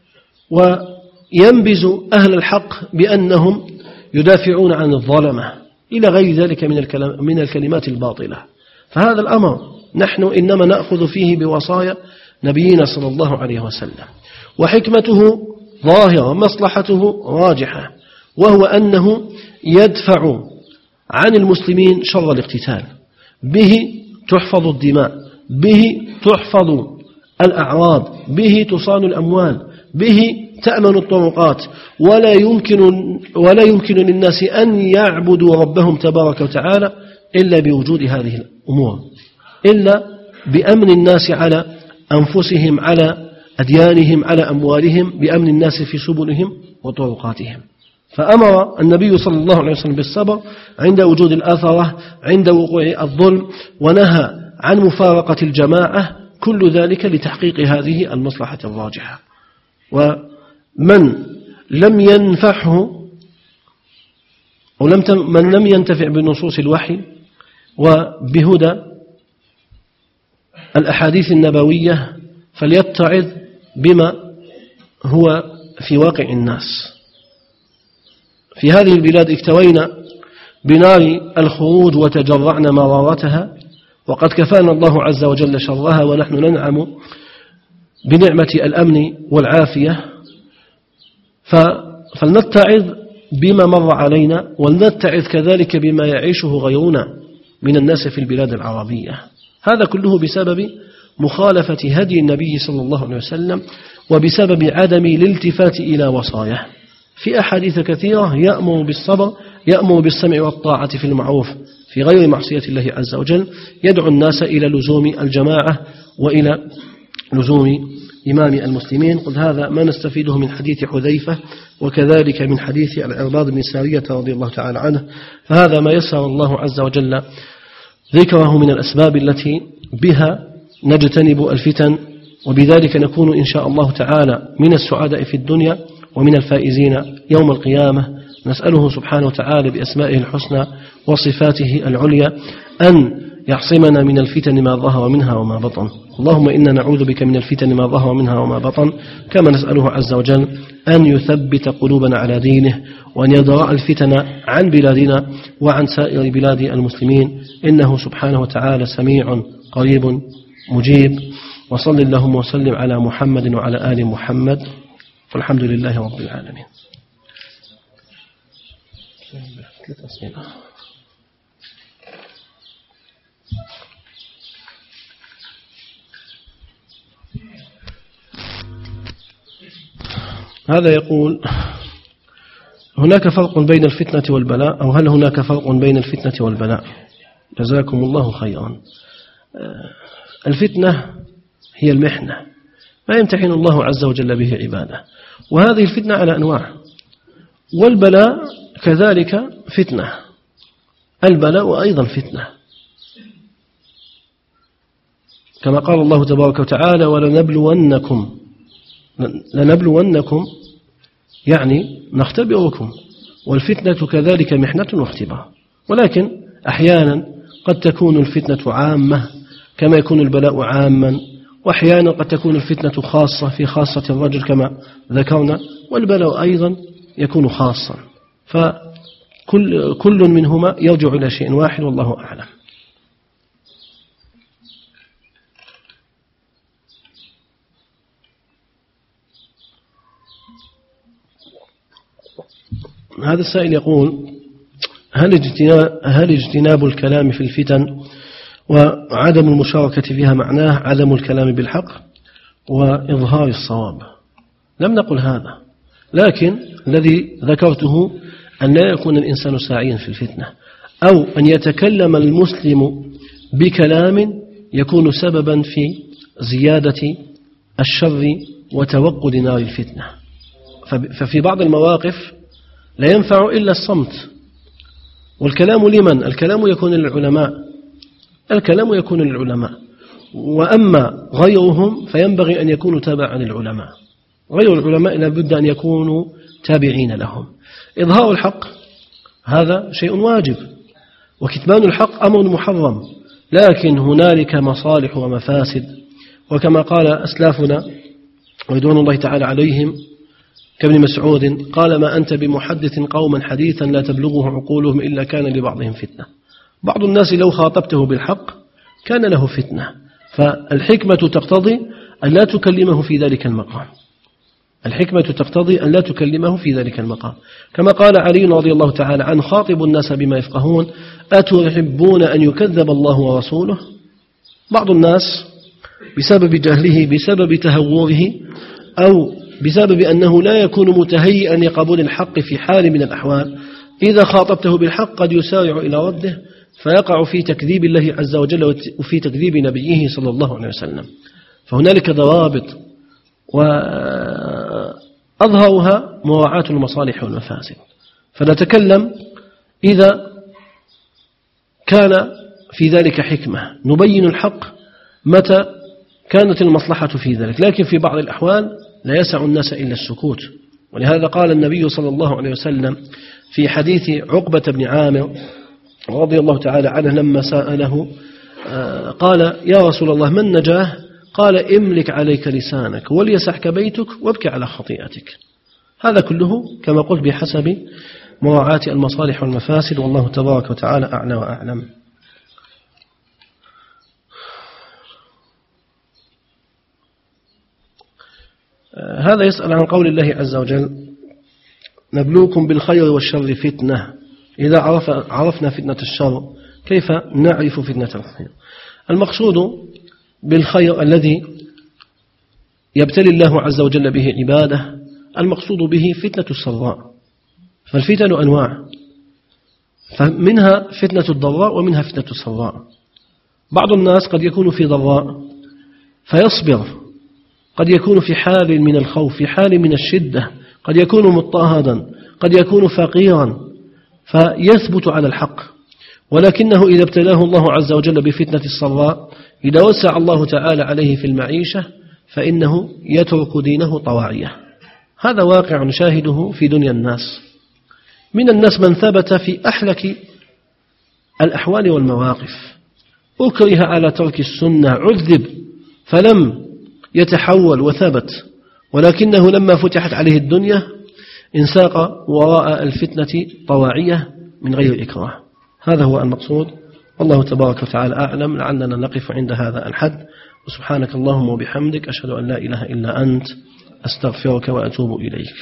وينبز أهل الحق بأنهم يدافعون عن الظلمة إلى غير ذلك من الكلمات الباطلة. فهذا الأمر نحن إنما نأخذ فيه بوصايا نبينا صلى الله عليه وسلم، وحكمته ظاهرة ومصلحته راجحة، وهو أنه يدفع عن المسلمين شر الاقتتال، به تحفظ الدماء، به تحفظ الأعراض، به تصان الأموال، به تأمن الطرقات، ولا يمكن للناس أن يعبدوا ربهم تبارك وتعالى إلا بوجود هذه الأمور، إلا بأمن الناس على أنفسهم، على أديانهم، على أموالهم، بأمن الناس في سبلهم وطرقاتهم. فأمر النبي صلى الله عليه وسلم بالصبر عند وجود الأثرة، عند وقوع الظلم، ونهى عن مفارقة الجماعة، كل ذلك لتحقيق هذه المصلحة الراجحة. ومن لم ينفعه أو من لم ينتفع بنصوص الوحي وبهدى الأحاديث النبوية فليتعظ بما هو في واقع الناس. في هذه البلاد اكتوينا بنار الخروج وتجرعنا مرارتها، وقد كفانا الله عز وجل شرها، ونحن ننعم بنعمة الأمن والعافية. فلنتعظ بما مر علينا، ولنتعظ كذلك بما يعيشه غيرنا من الناس في البلاد العربية. هذا كله بسبب مخالفة هدي النبي صلى الله عليه وسلم، وبسبب عدم الالتفات إلى وصاياه. في أحاديث كثيرة يأمر بالصبر، يأمر بالسمع والطاعة في المعروف في غير معصية الله عز وجل، يدعو الناس إلى لزوم الجماعة وإلى لزوم إمام المسلمين. قل هذا ما نستفيده من حديث حذيفة، وكذلك من حديث العرباض بن سارية رضي الله تعالى عنه. فهذا ما يسر الله عز وجل ذكره من الأسباب التي بها نجتنب الفتن، وبذلك نكون إن شاء الله تعالى من السعداء في الدنيا ومن الفائزين يوم القيامة. نسأله سبحانه وتعالى بأسمائه الحسنى وصفاته العليا أن يعصمنا من الفتن ما ظهر منها وما بطن. اللهم إنا نعوذ بك من الفتن ما ظهر منها وما بطن، كما نسأله عز وجل أن يثبت قلوبنا على دينه، وأن يدرأ الفتن عن بلادنا وعن سائر بلاد المسلمين، إنه سبحانه وتعالى سميع قريب مجيب. وصل اللهم وسلم على محمد وعلى آل محمد، والحمد لله رب العالمين. هذا يقول: هناك فرق بين الفتنة والبلاء، أو هل هناك فرق بين الفتنة والبلاء؟ جزاكم الله خيرا. الفتنة هي المحنة، ما يمتحن الله عز وجل به عباده، وهذه الفتنة على أنواع، والبلاء كذلك فتنة، البلاء أيضا فتنة، كما قال الله تبارك وتعالى: لنبلونكم يعني نختبركم، والفتنة كذلك محنة واختبار. ولكن أحيانا قد تكون الفتنة عامة كما يكون البلاء عاما، وأحيانا قد تكون الفتنة خاصة في خاصة الرجل كما ذكرنا، والبلاء أيضا يكون خاصا، فكل منهما يرجع إلى شيء واحد، والله أعلم. هذا السائل يقول: هل اجتناب الكلام في الفتن وعدم المشاركة فيها معناه عدم الكلام بالحق وإظهار الصواب؟ لم نقل هذا، لكن الذي ذكرته أن لا يكون الإنسان ساعيا في الفتنة، أو أن يتكلم المسلم بكلام يكون سببا في زيادة الشر وتوقد نار الفتنة. ففي بعض المواقف لا ينفع إلا الصمت. والكلام لمن؟ الكلام يكون للعلماء، الكلام يكون للعلماء. وأما غيرهم فينبغي أن يكونوا تابعا للعلماء. غير العلماء لابد أن يكونوا تابعين لهم. إظهار الحق هذا شيء واجب، وكتمان الحق أمر محرم، لكن هنالك مصالح ومفاسد. وكما قال أسلافنا رضوان الله تعالى عليهم كابن مسعود قال: ما أنت بمحدث قوما حديثا لا تبلغه عقولهم إلا كان لبعضهم فتنة. بعض الناس لو خاطبته بالحق كان له فتنة، فالحكمة تقتضي أن لا تكلمه في ذلك المقام. الحكمة تقتضي أن لا تكلمه في ذلك المقام، كما قال علي رضي الله تعالى عنه: خاطب الناس بما يفقهون أتحبون أن يكذب الله ورسوله. بعض الناس بسبب جهله، بسبب تهوره، أو بسبب أنه لا يكون متهيئا لقبول الحق في حال من الأحوال، إذا خاطبته بالحق قد يسارع إلى رده فيقع في تكذيب الله عز وجل وفي تكذيب نبيه صلى الله عليه وسلم. فهنالك ضوابط، وأظهرها مراعاة المصالح والمفاسد. فنتكلم إذا كان في ذلك حكمة، نبين الحق متى كانت المصلحة في ذلك، لكن في بعض الأحوال لا يسع الناس إلا السكوت. ولهذا قال النبي صلى الله عليه وسلم في حديث عقبة بن عامر رضي الله تعالى عنه لما سأله قال: يا رسول الله من نجاه؟ قال: املك عليك لسانك وليسعك بيتك وابكي على خطيئتك. هذا كله كما قلت بحسب مراعاة المصالح والمفاسد، والله تبارك وتعالى أعلى وأعلم. هذا يسأل عن قول الله عز وجل: نبلوكم بالخير والشر فتنة. إذا عرفنا فتنة الشر كيف نعرف فتنة الخير؟ المقصود بالخير الذي يبتلي الله عز وجل به عباده، المقصود به فتنة السراء. فالفتن أنواع، فمنها فتنة الضراء ومنها فتنة السراء. بعض الناس قد يكون في ضراء فيصبر، قد يكون في حال من الخوف، في حال من الشدة، قد يكون مضطهدا، قد يكون فقيرا فيثبت على الحق. ولكنه إذا ابتلاه الله عز وجل بفتنة السراء، إذا وسع الله تعالى عليه في المعيشة فإنه يترك دينه طواعية. هذا واقع نشاهده في دنيا الناس. من الناس من ثبت في أحلك الأحوال والمواقف، أكره على ترك السنة، عذب فلم يتحول وثبت، ولكنه لما فتحت عليه الدنيا انساق وراء الفتنة طواعية من غير إكراه. هذا هو المقصود، والله تبارك وتعالى أعلم. لعلنا نقف عند هذا الحد، وسبحانك اللهم وبحمدك أشهد أن لا إله إلا أنت أستغفرك وأتوب إليك.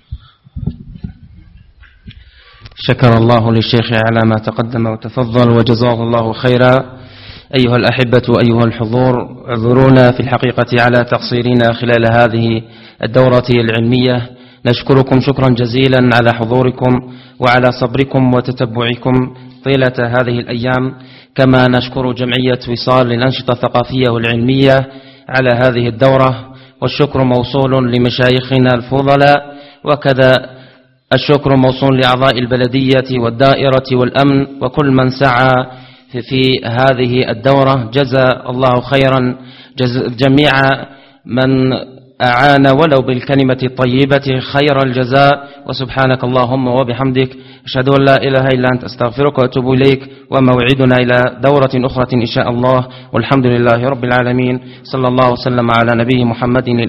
شكر الله للشيخ على ما تقدم وتفضل، وجزاه الله خيرا. أيها الأحبة وأيها الحضور، اعذرونا في الحقيقة على تقصيرنا خلال هذه الدورة العلمية. نشكركم شكرا جزيلا على حضوركم وعلى صبركم وتتبعكم طيلة هذه الأيام، كما نشكر جمعية وصال للأنشطة الثقافية والعلمية على هذه الدورة، والشكر موصول لمشايخنا الفضلاء، وكذا الشكر موصول لأعضاء البلدية والدائرة والأمن وكل من سعى في هذه الدورة. جزا الله خيرا جميع من أعان ولو بالكلمة الطيبة خير الجزاء. وسبحانك اللهم وبحمدك أشهد أن لا إله إلا أنت أستغفرك وأتوب إليك، وموعدنا إلى دورة أخرى إن شاء الله، والحمد لله رب العالمين. صلى الله وسلم على نبي محمد.